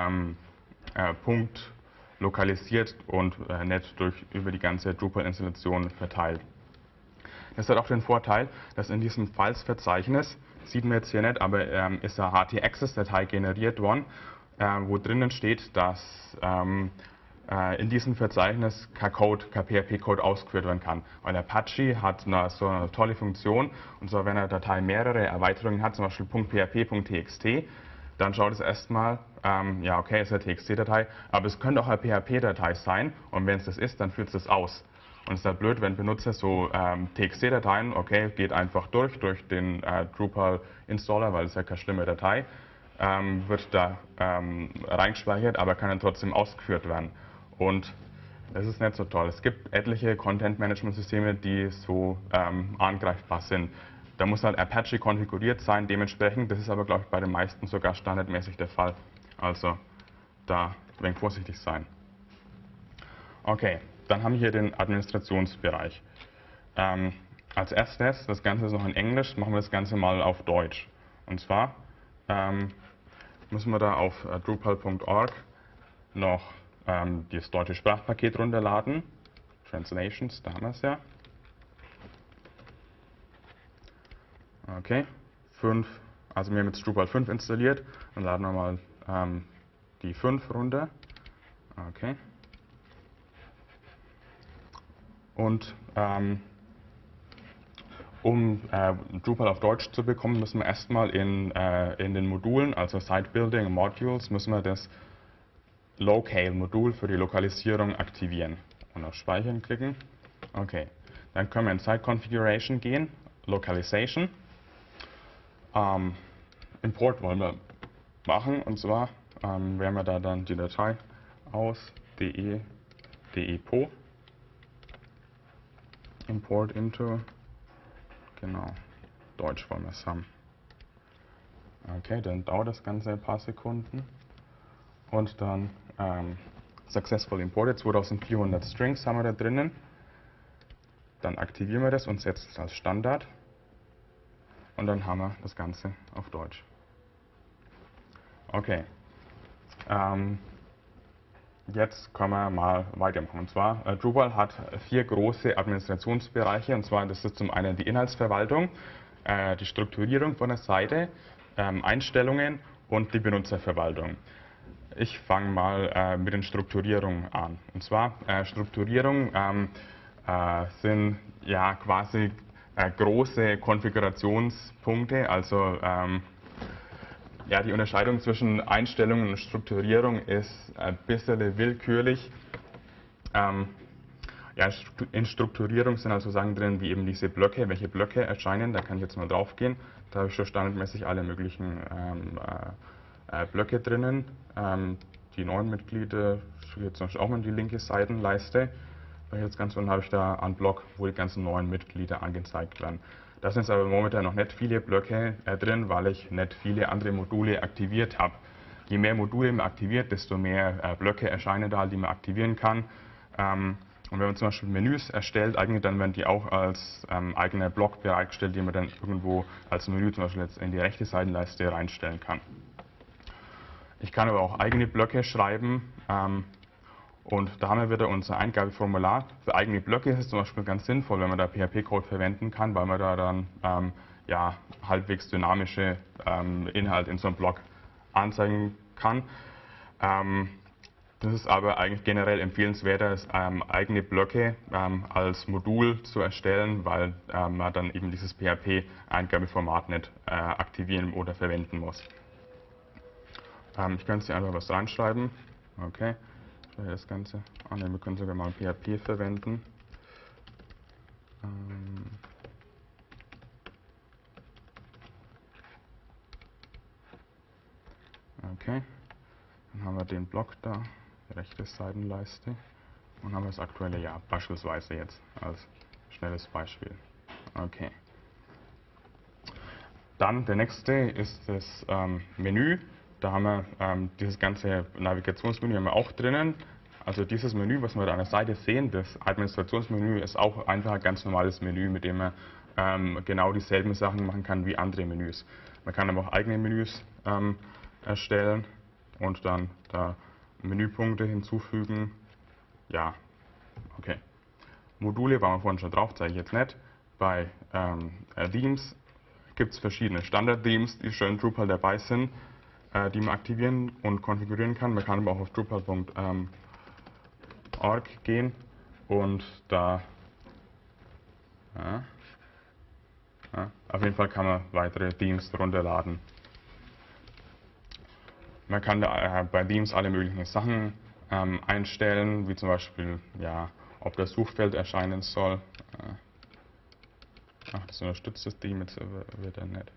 Punkt lokalisiert und nicht über die ganze Drupal-Installation verteilt. Das hat auch den Vorteil, dass in diesem Files-Verzeichnis, sieht man jetzt hier nicht, aber ist eine htaccess-Datei generiert worden, wo drinnen steht, dass in diesem Verzeichnis kein PHP-Code ausgeführt werden kann. Weil Apache hat so eine tolle Funktion, und zwar wenn eine Datei mehrere Erweiterungen hat, zum Beispiel .php, .txt, dann schaut es erstmal, ja okay, ist eine TXT-Datei, aber es könnte auch eine PHP-Datei sein, und wenn es das ist, dann führt es das aus. Und es ist halt blöd, wenn Benutzer so TXT-Dateien, okay, geht einfach durch den Drupal-Installer, weil es ja keine schlimme Datei, wird da reingespeichert, aber kann dann trotzdem ausgeführt werden. Und das ist nicht so toll. Es gibt etliche Content-Management-Systeme, die so angreifbar sind. Da muss halt Apache konfiguriert sein, dementsprechend. Das ist aber, glaube ich, bei den meisten sogar standardmäßig der Fall. Also da ein wenig vorsichtig sein. Okay, dann haben wir hier den Administrationsbereich. Als erstes, das Ganze ist noch in Englisch, machen wir das Ganze mal auf Deutsch. Und zwar müssen wir da auf drupal.org noch das deutsche Sprachpaket runterladen. Translations, da haben wir es ja. Okay, also wir haben jetzt Drupal 5 installiert, dann laden wir mal die 5 runter. Okay. Und um Drupal auf Deutsch zu bekommen, müssen wir erstmal in den Modulen, also Site Building Modules, müssen wir das Locale-Modul für die Lokalisierung aktivieren. Und auf Speichern klicken. Okay, dann können wir in Site Configuration gehen, Localization. Import wollen wir machen, und zwar wählen wir da dann die Datei aus, depo, import into, genau, Deutsch wollen wir es haben. Okay, dann dauert das Ganze ein paar Sekunden. Und dann successful imported, 2400 Strings haben wir da drinnen. Dann aktivieren wir das und setzen es als Standard. Und dann haben wir das Ganze auf Deutsch. Okay, Jetzt können wir mal weitermachen. Und zwar, Drupal hat 4 große Administrationsbereiche. Und zwar, das ist zum einen die Inhaltsverwaltung, die Strukturierung von der Seite, Einstellungen und die Benutzerverwaltung. Ich fange mal mit den Strukturierungen an. Und zwar, Strukturierung sind ja quasi große Konfigurationspunkte, also ja, die Unterscheidung zwischen Einstellungen und Strukturierung ist ein bisschen willkürlich. Ja, in Strukturierung sind also Sachen drin, wie eben diese Blöcke, welche Blöcke erscheinen. Da kann ich jetzt mal drauf gehen. Da habe ich schon standardmäßig alle möglichen Blöcke drinnen. Die neuen Mitglieder, jetzt zum Beispiel auch mal in die linke Seitenleiste. Jetzt ganz unten habe ich da einen Block, wo die ganzen neuen Mitglieder angezeigt werden. Da sind aber momentan noch nicht viele Blöcke drin, weil ich nicht viele andere Module aktiviert habe. Je mehr Module man aktiviert, desto mehr Blöcke erscheinen da, die man aktivieren kann. Und wenn man zum Beispiel Menüs erstellt, eigentlich dann werden die auch als eigener Block bereitgestellt, den man dann irgendwo als Menü zum Beispiel jetzt in die rechte Seitenleiste reinstellen kann. Ich kann aber auch eigene Blöcke schreiben. Und da haben wir wieder unser Eingabeformular. Für eigene Blöcke ist es zum Beispiel ganz sinnvoll, wenn man da PHP-Code verwenden kann, weil man da dann ja, halbwegs dynamische Inhalte in so einem Block anzeigen kann. Das ist aber eigentlich generell empfehlenswerter, eigene Blöcke als Modul zu erstellen, weil man dann eben dieses PHP-Eingabeformat nicht aktivieren oder verwenden muss. Ich könnte hier einfach was reinschreiben. Okay. Das Ganze. Ne, wir können sogar mal PHP verwenden. Okay. Dann haben wir den Block da, rechte Seitenleiste. Und haben wir das aktuelle Jahr, beispielsweise jetzt als schnelles Beispiel. Okay. Dann der nächste ist das Menü. Da haben wir dieses ganze Navigationsmenü haben wir auch drinnen. Also dieses Menü, was wir da an der Seite sehen, das Administrationsmenü, ist auch einfach ein ganz normales Menü, mit dem man genau dieselben Sachen machen kann wie andere Menüs. Man kann aber auch eigene Menüs erstellen und dann da Menüpunkte hinzufügen. Ja, okay. Module waren wir vorhin schon drauf, zeige ich jetzt nicht. Bei Themes gibt es verschiedene Standard-Themes, die schon in Drupal dabei sind, die man aktivieren und konfigurieren kann. Man kann aber auch auf drupal.org gehen und da auf jeden Fall kann man weitere Themes runterladen. Man kann da bei Themes alle möglichen Sachen einstellen, wie zum Beispiel, ja, ob das Suchfeld erscheinen soll. Ach, das unterstützt das Theme jetzt wird er nicht.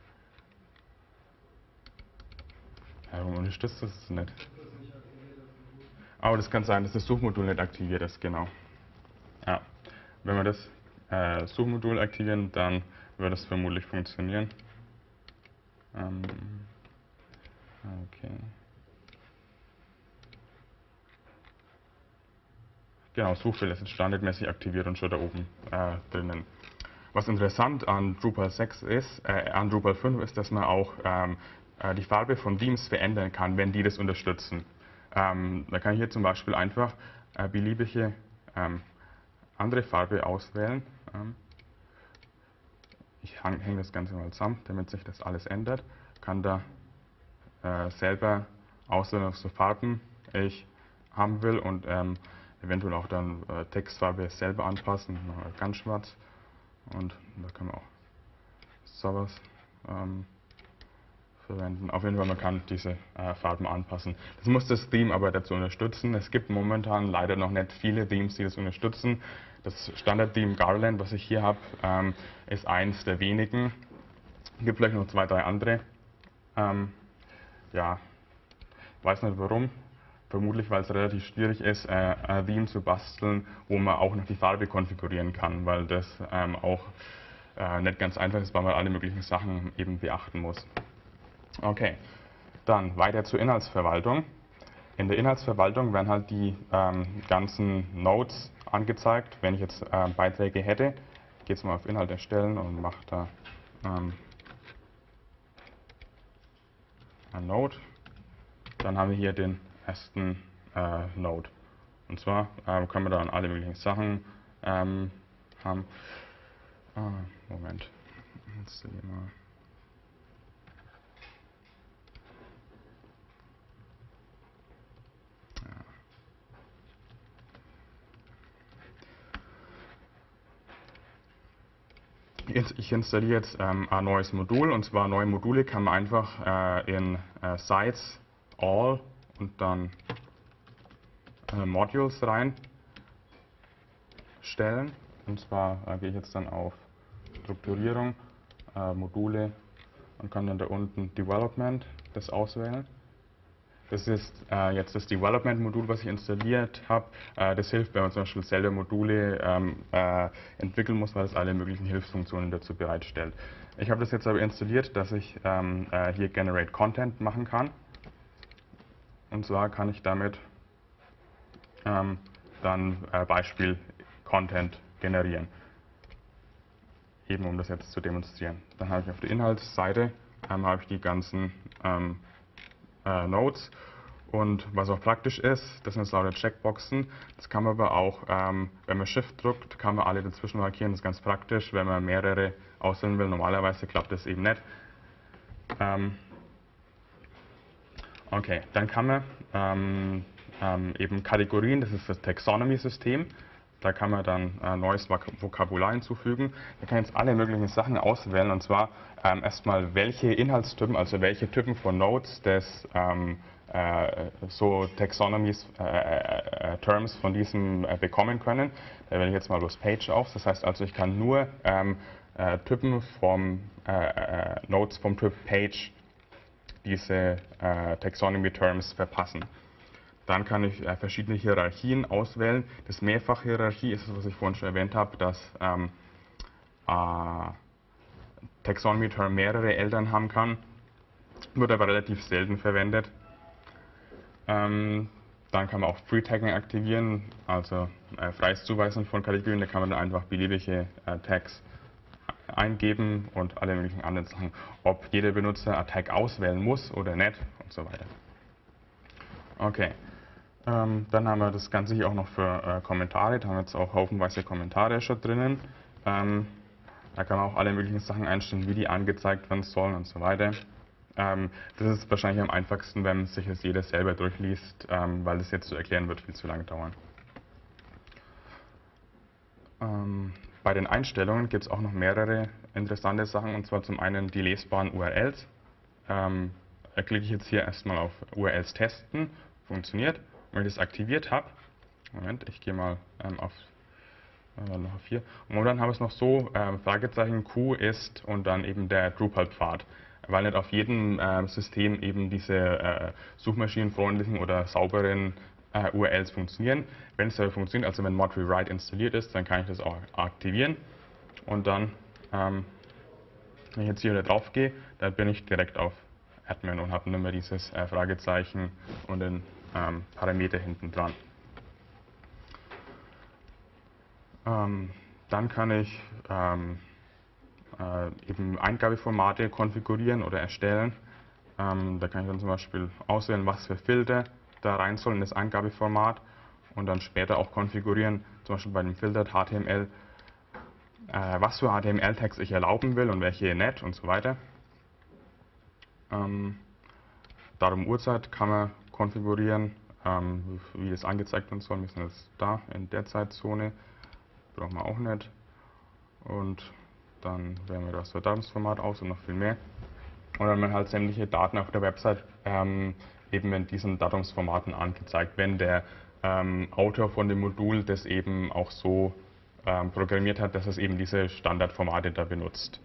Warum unterstützt das nicht? Aber das kann sein, dass das Suchmodul nicht aktiviert ist, genau. Ja. Wenn wir das Suchmodul aktivieren, dann wird es vermutlich funktionieren. Okay. Genau, Suchfeld ist jetzt standardmäßig aktiviert und schon da oben drinnen. Was interessant an Drupal 6 ist, an Drupal 5 ist, dass man auch die Farbe von Themes verändern kann, wenn die das unterstützen. Da kann ich hier zum Beispiel einfach beliebige andere Farbe auswählen. Ich hänge das Ganze mal zusammen, damit sich das alles ändert. Kann da selber auswählen, was für Farben ich haben will und eventuell auch dann Textfarbe selber anpassen, ganz schwarz. Und da kann man auch sowas verwenden. Auf jeden Fall, man kann diese Farben anpassen. Das muss das Theme aber dazu unterstützen. Es gibt momentan leider noch nicht viele Themes, die das unterstützen. Das Standard-Theme Garland, was ich hier habe, ist eins der wenigen. Es gibt vielleicht noch 2, 3 andere. Ja, weiß nicht warum. Vermutlich, weil es relativ schwierig ist, ein Theme zu basteln, wo man auch noch die Farbe konfigurieren kann, weil das auch nicht ganz einfach ist, weil man alle möglichen Sachen eben beachten muss. Okay, dann weiter zur Inhaltsverwaltung. In der Inhaltsverwaltung werden halt die ganzen Nodes angezeigt. Wenn ich jetzt Beiträge hätte, gehe jetzt mal auf Inhalt erstellen und mache da ein Node. Dann haben wir hier den ersten Node. Und zwar können wir dann alle möglichen Sachen haben. Moment. Installieren wir. Ich installiere jetzt ein neues Modul, und zwar neue Module kann man einfach in Sites, All und dann Modules reinstellen. Und zwar gehe ich jetzt dann auf Strukturierung, Module und kann dann da unten Development das auswählen. Das ist jetzt das Development-Modul, was ich installiert habe. Das hilft, wenn man zum Beispiel selber Module entwickeln muss, weil es alle möglichen Hilfsfunktionen dazu bereitstellt. Ich habe das jetzt aber installiert, dass ich hier Generate Content machen kann. Und zwar kann ich damit dann Beispiel Content generieren. Eben um das jetzt zu demonstrieren. Dann habe ich auf der Inhaltsseite habe ich die ganzen Nodes, und was auch praktisch ist, das sind jetzt lauter Checkboxen. Das kann man aber auch, wenn man Shift drückt, kann man alle dazwischen markieren. Das ist ganz praktisch, wenn man mehrere auswählen will. Normalerweise klappt das eben nicht. Okay, dann kann man eben Kategorien, das ist das Taxonomy-System. Da kann man dann neues Vokabular hinzufügen. Man kann jetzt alle möglichen Sachen auswählen, und zwar erstmal welche Inhaltstypen, also welche Typen von Nodes des so Taxonomies Terms von diesem bekommen können. Da wähle ich jetzt mal bloß Page auf. Das heißt also, ich kann nur Typen vom Nodes vom Typ Page diese Taxonomy Terms verpassen. Dann kann ich verschiedene Hierarchien auswählen. Das Mehrfachhierarchie ist das, was ich vorhin schon erwähnt habe, dass Taxonomy Term mehrere Eltern haben kann, wird aber relativ selten verwendet. Dann kann man auch Free-Tagging aktivieren, also freies Zuweisen von Kategorien. Da kann man dann einfach beliebige Tags eingeben und alle möglichen anderen Sachen, ob jeder Benutzer ein Tag auswählen muss oder nicht und so weiter. Okay. Dann haben wir das Ganze hier auch noch für Kommentare. Da haben wir jetzt auch haufenweise Kommentare schon drinnen. Da kann man auch alle möglichen Sachen einstellen, wie die angezeigt werden sollen und so weiter. Das ist wahrscheinlich am einfachsten, wenn sich das jeder selber durchliest, weil das jetzt zu erklären wird viel zu lange dauern. Bei den Einstellungen gibt es auch noch mehrere interessante Sachen, und zwar zum einen die lesbaren URLs. Da klicke ich jetzt hier erstmal auf URLs testen, funktioniert. Wenn ich das aktiviert habe, Moment, ich gehe mal auf hier. Und dann habe ich es noch so, Fragezeichen Q ist und dann eben der Drupal-Pfad, weil nicht auf jedem System eben diese suchmaschinenfreundlichen oder sauberen URLs funktionieren. Wenn es aber funktioniert, also wenn Mod Rewrite installiert ist, dann kann ich das auch aktivieren. Und dann, wenn ich jetzt hier wieder drauf gehe, dann bin ich direkt auf Admin und habe nicht mehr dieses Fragezeichen und den Parameter hinten dran. Dann kann ich eben Eingabeformate konfigurieren oder erstellen. Da kann ich dann zum Beispiel auswählen, was für Filter da rein sollen in das Eingabeformat und dann später auch konfigurieren, zum Beispiel bei dem Filter HTML, was für HTML-Tags ich erlauben will und welche nicht und so weiter. Datum Uhrzeit kann man konfigurieren, wie das angezeigt werden soll. Wir sind jetzt da in der Zeitzone, brauchen wir auch nicht. Und dann wählen wir das Datumsformat aus und noch viel mehr. Und dann haben wir halt sämtliche Daten auf der Website eben in diesen Datumsformaten angezeigt, wenn der Autor von dem Modul das eben auch so programmiert hat, dass es eben diese Standardformate da benutzt.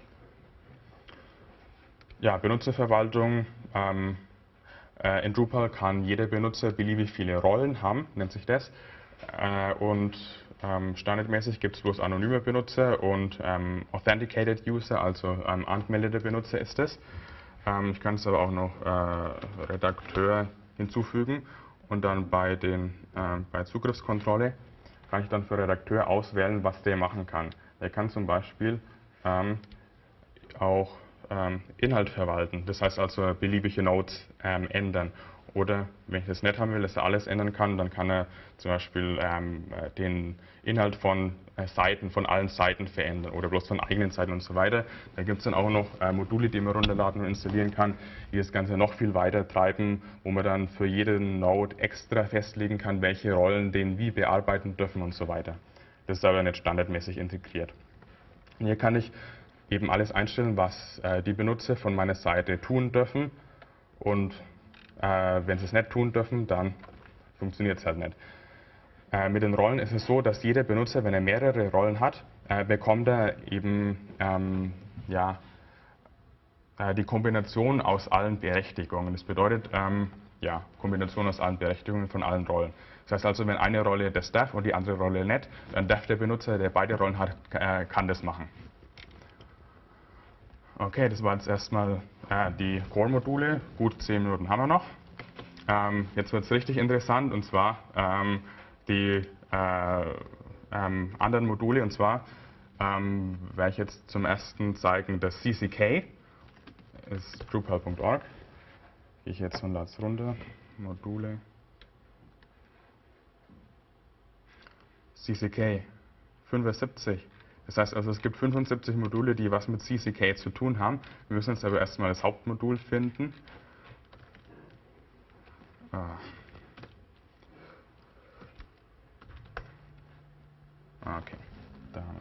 Ja, Benutzerverwaltung. In Drupal kann jeder Benutzer beliebig viele Rollen haben, nennt sich das. Und standardmäßig gibt es bloß anonyme Benutzer und Authenticated User, also angemeldete Benutzer ist es. Ich kann es aber auch noch Redakteur hinzufügen und dann bei Zugriffskontrolle kann ich dann für Redakteur auswählen, was der machen kann. Er kann zum Beispiel auch Inhalt verwalten, das heißt also beliebige Nodes ändern. Oder wenn ich das nicht haben will, dass er alles ändern kann, dann kann er zum Beispiel den Inhalt von Seiten, von allen Seiten verändern oder bloß von eigenen Seiten und so weiter. Da gibt es dann auch noch Module, die man runterladen und installieren kann, die das Ganze noch viel weiter treiben, wo man dann für jeden Node extra festlegen kann, welche Rollen den wie bearbeiten dürfen und so weiter. Das ist aber nicht standardmäßig integriert. Und hier kann ich eben alles einstellen, was die Benutzer von meiner Seite tun dürfen, und wenn sie es nicht tun dürfen, dann funktioniert es halt nicht. Mit den Rollen ist es so, dass jeder Benutzer, wenn er mehrere Rollen hat, bekommt er eben ja, die Kombination aus allen Berechtigungen. Das bedeutet, ja, Kombination aus allen Berechtigungen von allen Rollen. Das heißt also, wenn eine Rolle das darf und die andere Rolle nicht, dann darf der Benutzer, der beide Rollen hat, kann das machen. Okay, das war jetzt erstmal die Core-Module. Gut 10 Minuten haben wir noch. Jetzt wird es richtig interessant, und zwar die anderen Module. Und zwar werde ich jetzt zum ersten zeigen das CCK, ist Drupal.org. Gehe ich jetzt und lade es runter. Module. CCK 75. Das heißt also, es gibt 75 Module, die was mit CCK zu tun haben. Wir müssen jetzt aber erstmal das Hauptmodul finden. Okay, da haben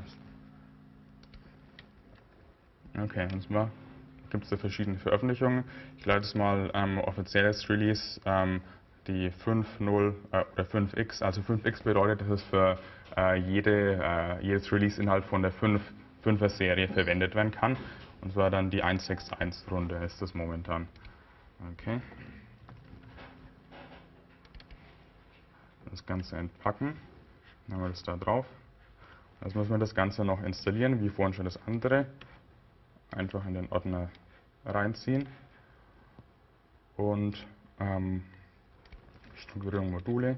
wir es. Okay, und zwar gibt es da verschiedene Veröffentlichungen. Ich lade jetzt mal offizielles Release, die 5.0 oder 5x. Also 5x bedeutet, dass es für jedes Release-Inhalt von der 5er-Serie verwendet werden kann. Und zwar dann die 1.6.1-Runde ist das momentan. Okay. Das Ganze entpacken. Dann haben wir das da drauf. Jetzt müssen wir das Ganze noch installieren, wie vorhin schon das andere. Einfach in den Ordner reinziehen. Und Strukturierung Module.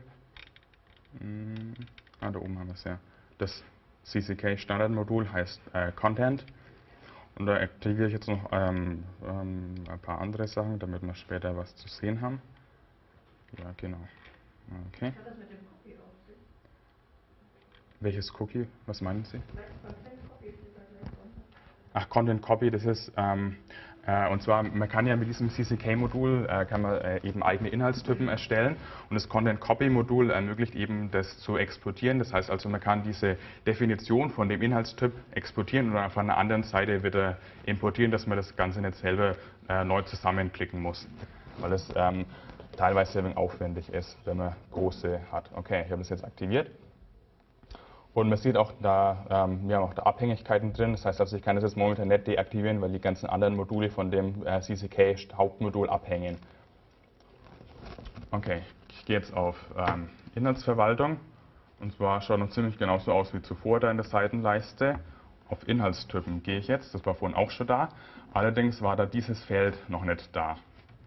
Da oben haben wir es ja. Das CCK Standardmodul heißt Content. Und da aktiviere ich jetzt noch ein paar andere Sachen, damit wir später was zu sehen haben. Ja, genau. Okay. Was hat das mit dem Cookie auf sich? Welches Cookie? Was meinen Sie? Content Copy steht da gleich drunter. Ach, Content Copy, das ist, und zwar, man kann ja mit diesem CCK-Modul eben eigene Inhaltstypen erstellen, und das Content Copy-Modul ermöglicht eben, das zu exportieren. Das heißt also, man kann diese Definition von dem Inhaltstyp exportieren und dann auf einer anderen Seite wieder importieren, dass man das Ganze nicht selber neu zusammenklicken muss, weil das teilweise sehr wenig aufwendig ist, wenn man große hat. Okay, ich habe das jetzt aktiviert. Und man sieht auch da, wir haben auch da Abhängigkeiten drin. Das heißt also, ich kann das jetzt momentan nicht deaktivieren, weil die ganzen anderen Module von dem CCK-Hauptmodul abhängen. Okay, ich gehe jetzt auf Inhaltsverwaltung. Und zwar schaut noch ziemlich genauso aus wie zuvor da in der Seitenleiste. Auf Inhaltstypen gehe ich jetzt, das war vorhin auch schon da. Allerdings war da dieses Feld noch nicht da.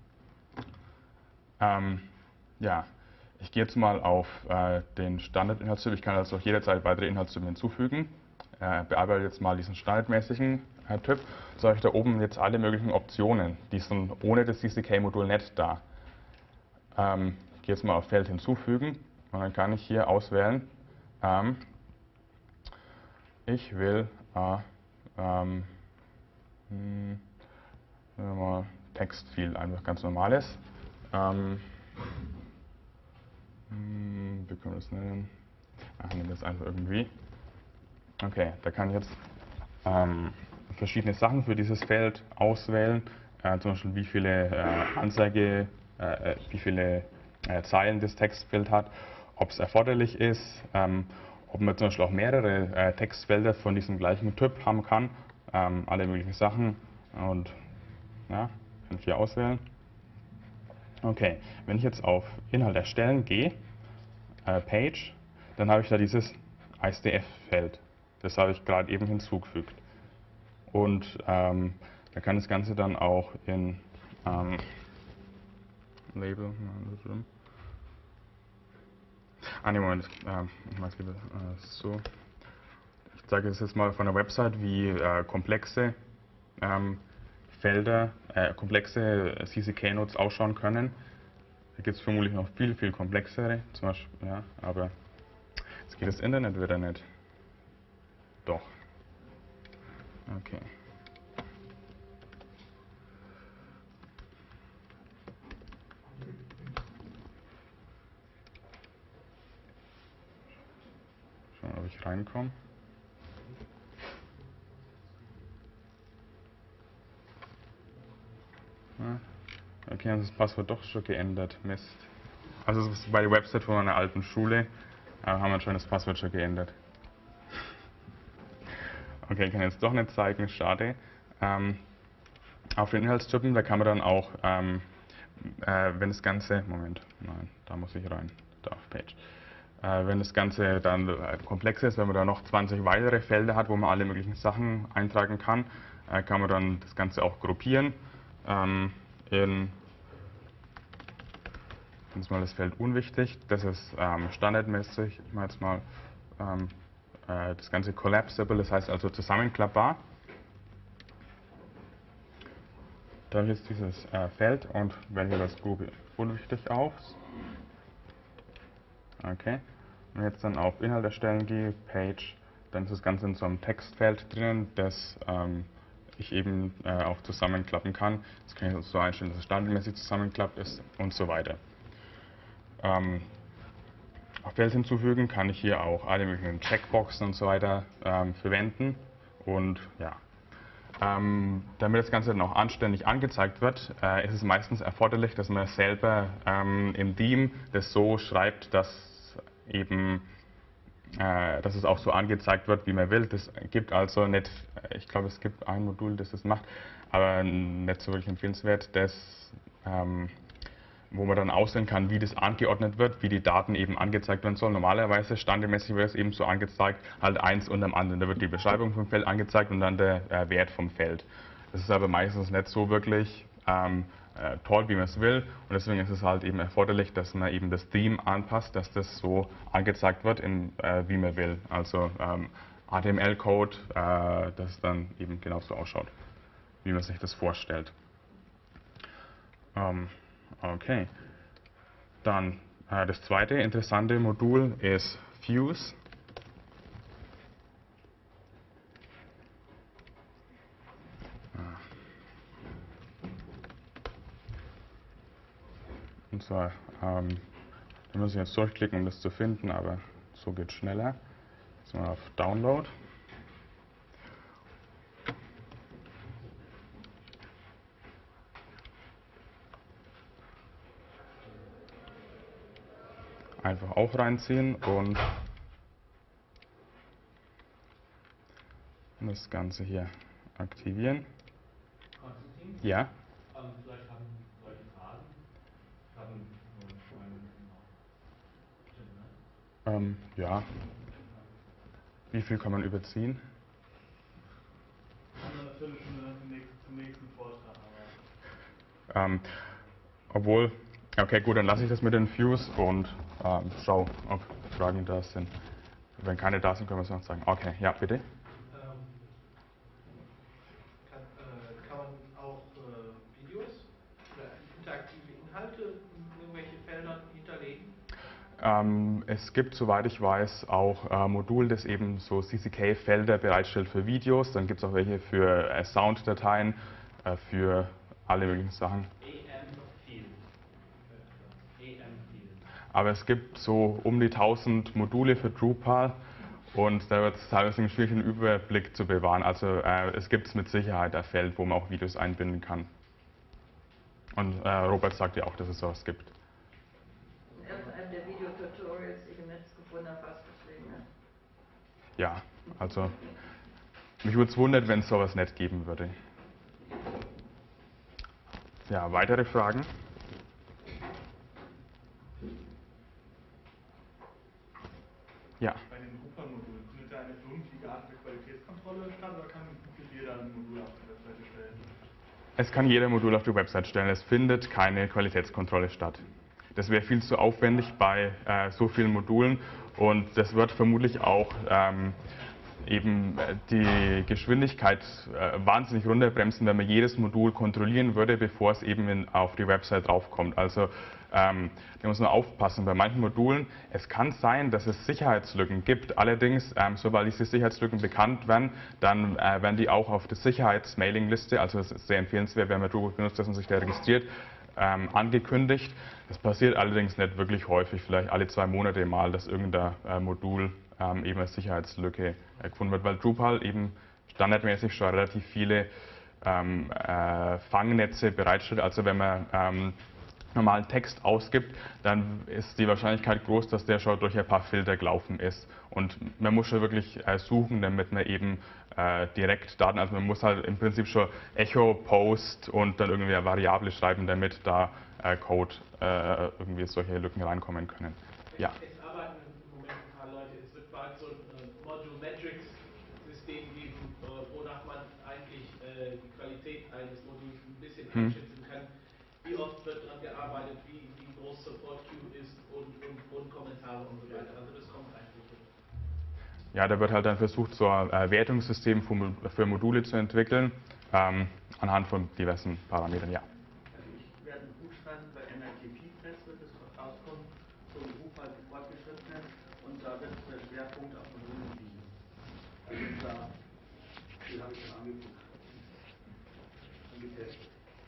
Ja. Ich gehe jetzt mal auf den Standard-Inhaltstyp. Ich kann also auch jederzeit weitere Inhaltstypen hinzufügen. Bearbeite jetzt mal diesen standardmäßigen Typ. So habe ich da oben jetzt alle möglichen Optionen. Die sind ohne das CCK-Modul nicht da. Ich gehe jetzt mal auf Feld hinzufügen und dann kann ich hier auswählen. Ich will mal Textfield, einfach ganz normales. Wie können wir das nennen? Nehmen wir das einfach irgendwie. Okay, da kann ich jetzt verschiedene Sachen für dieses Feld auswählen. Zum Beispiel wie viele wie viele Zeilen das Textfeld hat, ob es erforderlich ist, ob man zum Beispiel auch mehrere Textfelder von diesem gleichen Typ haben kann. Alle möglichen Sachen. Und ja, kann ich hier auswählen. Okay, wenn ich jetzt auf Inhalt erstellen gehe, Page, dann habe ich da dieses ISDF-Feld. Das habe ich gerade eben hinzugefügt. Und da kann das Ganze dann auch in Label, Moment, ich mache es lieber so. Ich zeige es jetzt mal von der Website, wie komplexe Felder, komplexe CCK-Nodes ausschauen können. Da gibt es vermutlich noch viel, viel komplexere, zum Beispiel, ja, aber jetzt geht das Internet wieder nicht. Doch. Okay. Schauen, ob ich reinkomme. Ja. Okay, also das Passwort doch schon geändert. Mist. Also das ist bei der Website von meiner alten Schule, haben wir schon das Passwort schon geändert. Okay, kann ich jetzt doch nicht zeigen, schade. Auf den Inhaltstypen, da kann man dann auch, wenn das Ganze, Moment, nein, da muss ich rein, da auf Page. Wenn das Ganze dann komplex ist, wenn man da noch 20 weitere Felder hat, wo man alle möglichen Sachen eintragen kann, kann man dann das Ganze auch gruppieren. In jetzt mal das Feld unwichtig, das ist standardmäßig, ich mache jetzt mal das Ganze collapsible, das heißt also zusammenklappbar. Da habe ich jetzt dieses Feld und wähle hier das Gruppe unwichtig auf. Okay. Und jetzt dann auf Inhalt erstellen gehe, Page, dann ist das Ganze in so einem Textfeld drinnen, das ich eben auch zusammenklappen kann. Das kann ich also so einstellen, dass es standardmäßig zusammenklappt ist und so weiter. Auf Feld hinzufügen kann ich hier auch alle möglichen Checkboxen und so weiter verwenden. Und ja, damit das Ganze dann auch anständig angezeigt wird, ist es meistens erforderlich, dass man selber im Theme das so schreibt, dass eben dass es auch so angezeigt wird, wie man will. Das gibt also nicht, ich glaube, es gibt ein Modul, das das macht, aber nicht so wirklich empfehlenswert, das wo man dann auswählen kann, wie das angeordnet wird, wie die Daten eben angezeigt werden sollen. Normalerweise standardmäßig wird es eben so angezeigt, halt eins unter dem anderen. Da wird die Beschreibung vom Feld angezeigt und dann der Wert vom Feld. Das ist aber meistens nicht so wirklich toll, wie man es will. Und deswegen ist es halt eben erforderlich, dass man eben das Theme anpasst, dass das so angezeigt wird, wie man will. Also HTML-Code, dass es dann eben genauso ausschaut, wie man sich das vorstellt. Okay, dann das zweite interessante Modul ist Views. Und zwar, da muss ich jetzt durchklicken, um das zu finden, aber so geht es schneller. Jetzt mal auf Download. Einfach auch reinziehen und das Ganze hier aktivieren. Konstantin? Ja. Vielleicht haben Leute Fragen. Ich habe Ja. Wie viel kann man überziehen? eine Viertelstunde zum nächsten Vortrag. Obwohl, okay, gut, dann lasse ich das mit den Views und schau, ob Fragen da sind. Wenn keine da sind, können wir es noch sagen. Okay, ja, bitte. Kann man auch Videos oder interaktive Inhalte in irgendwelche Feldern hinterlegen? Es gibt, soweit ich weiß, auch Modul, das eben so CCK-Felder bereitstellt für Videos. Dann gibt es auch welche für Sounddateien, für alle möglichen Sachen. Aber es gibt so um die 1000 Module für Drupal und da wird es teilweise schwierig, einen Überblick zu bewahren. Also es gibt mit Sicherheit ein Feld, wo man auch Videos einbinden kann. Und Robert sagt ja auch, dass es sowas gibt. Irgendeinem der Videotutorials, die ich im Netz gefunden habe, hast deswegen. Ja, also mich würde es wundern, wenn es sowas nicht geben würde. Ja, weitere Fragen? Ja. Bei den Drupal-Modulen findet da eine irgendwie geartete Qualitätskontrolle statt oder kann jeder ein Modul auf die Webseite stellen? Es kann jeder Modul auf die Website stellen. Es findet keine Qualitätskontrolle statt. Das wäre viel zu aufwendig bei so vielen Modulen und das wird vermutlich auch eben die Geschwindigkeit wahnsinnig runterbremsen, wenn man jedes Modul kontrollieren würde, bevor es eben auf die Website draufkommt. Also Da muss man aufpassen. Bei manchen Modulen, es kann sein, dass es Sicherheitslücken gibt. Allerdings, sobald diese Sicherheitslücken bekannt werden, dann werden die auch auf der Sicherheitsmailingliste, also es ist sehr empfehlenswert, wenn man Drupal benutzt, dass man sich da registriert, angekündigt. Das passiert allerdings nicht wirklich häufig, vielleicht alle 2 Monate mal, dass irgendein Modul eben als Sicherheitslücke gefunden wird, weil Drupal eben standardmäßig schon relativ viele Fangnetze bereitstellt. Also wenn man normalen Text ausgibt, dann ist die Wahrscheinlichkeit groß, dass der schon durch ein paar Filter gelaufen ist. Und man muss schon wirklich suchen, damit man eben direkt Daten, also man muss halt im Prinzip schon Echo, Post und dann irgendwie eine Variable schreiben, damit da Code irgendwie solche Lücken reinkommen können. Ja. Es arbeiten im Moment ein paar Leute, es wird bald so ein Module-Metrics-System geben, wonach man eigentlich die Qualität eines Moduls ein bisschen einschätzen kann. Wie oft wird daran gearbeitet, wie groß Support Queue ist und Kommentare und so weiter. Also das kommt eigentlich hin. Ja, da wird halt dann versucht, so ein Wertungssystem für Module zu entwickeln, anhand von diversen Parametern, ja. Also ich werde ein Buch schreiben, bei MIT Press wird es rauskommen, so ein Buch halt fortgeschrittene, und da wird der Schwerpunkt auf Modulen liegen. Also da, die habe ich schon angeguckt und getestet.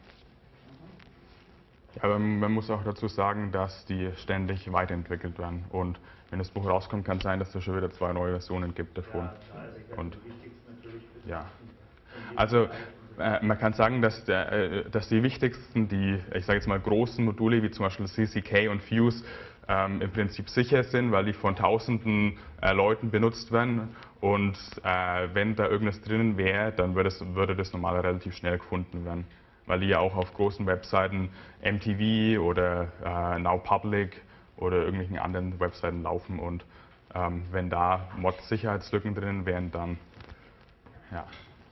Ja, aber man muss auch dazu sagen, dass die ständig weiterentwickelt werden. Und wenn das Buch rauskommt, kann es sein, dass es schon wieder 2 neue Versionen gibt davon. Ja, also ich werde die wichtigsten natürlich ja. Also man kann sagen, dass die wichtigsten, ich sage jetzt mal großen Module, wie zum Beispiel CCK und Fuse, im Prinzip sicher sind, weil die von tausenden Leuten benutzt werden. Und wenn da irgendwas drinnen wäre, dann würde das normal relativ schnell gefunden werden. Weil die ja auch auf großen Webseiten MTV oder Now Public oder irgendwelchen anderen Webseiten laufen. Und wenn da Mod-Sicherheitslücken drin wären, dann ja.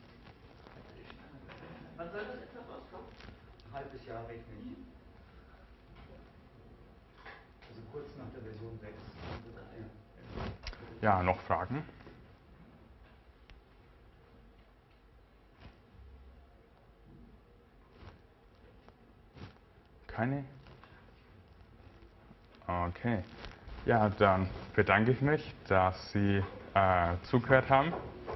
Wann soll das etwa rauskommen? Ein halbes Jahr rechne ich. Also kurz nach der Version 6. Ja, noch Fragen? Keine? Okay. Ja, dann bedanke ich mich, dass Sie zugehört haben.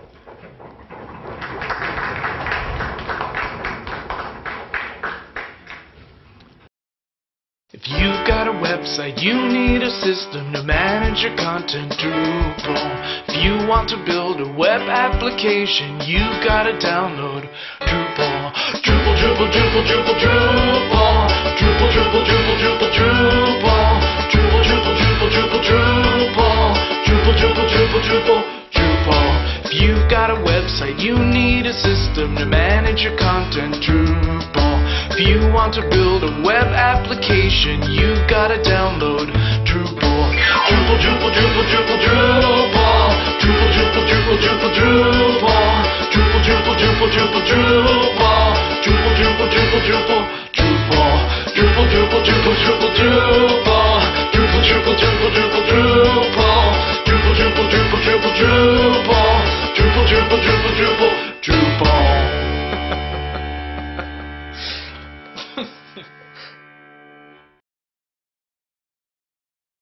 If you've got a website, you need a system to manage your content, Drupal. If you want to build a web application, you've got to download Drupal. Drupal, Drupal, Drupal, Drupal, Drupal. Drupal, Drupal, Drupal, Drupal, Drupal. Drupal, Drupal, Drupal, Drupal, Drupal. Drupal, Drupal, Drupal, Drupal, Drupal. If you've got a website, you need a system to manage your content, Drupal. If you want to build a web application, you've got to download Drupal. Drupal, Drupal, Drupal, Drupal, Drupal. Drupal, Drupal, Drupal, Drupal, Drupal. Drupal, Drupal, Drupal, Drupal, Drupal. Drupal, Drupal, Drupal, Drupal, Drupal. Drupal, Drupal, Drupal, Drupal, Drupal.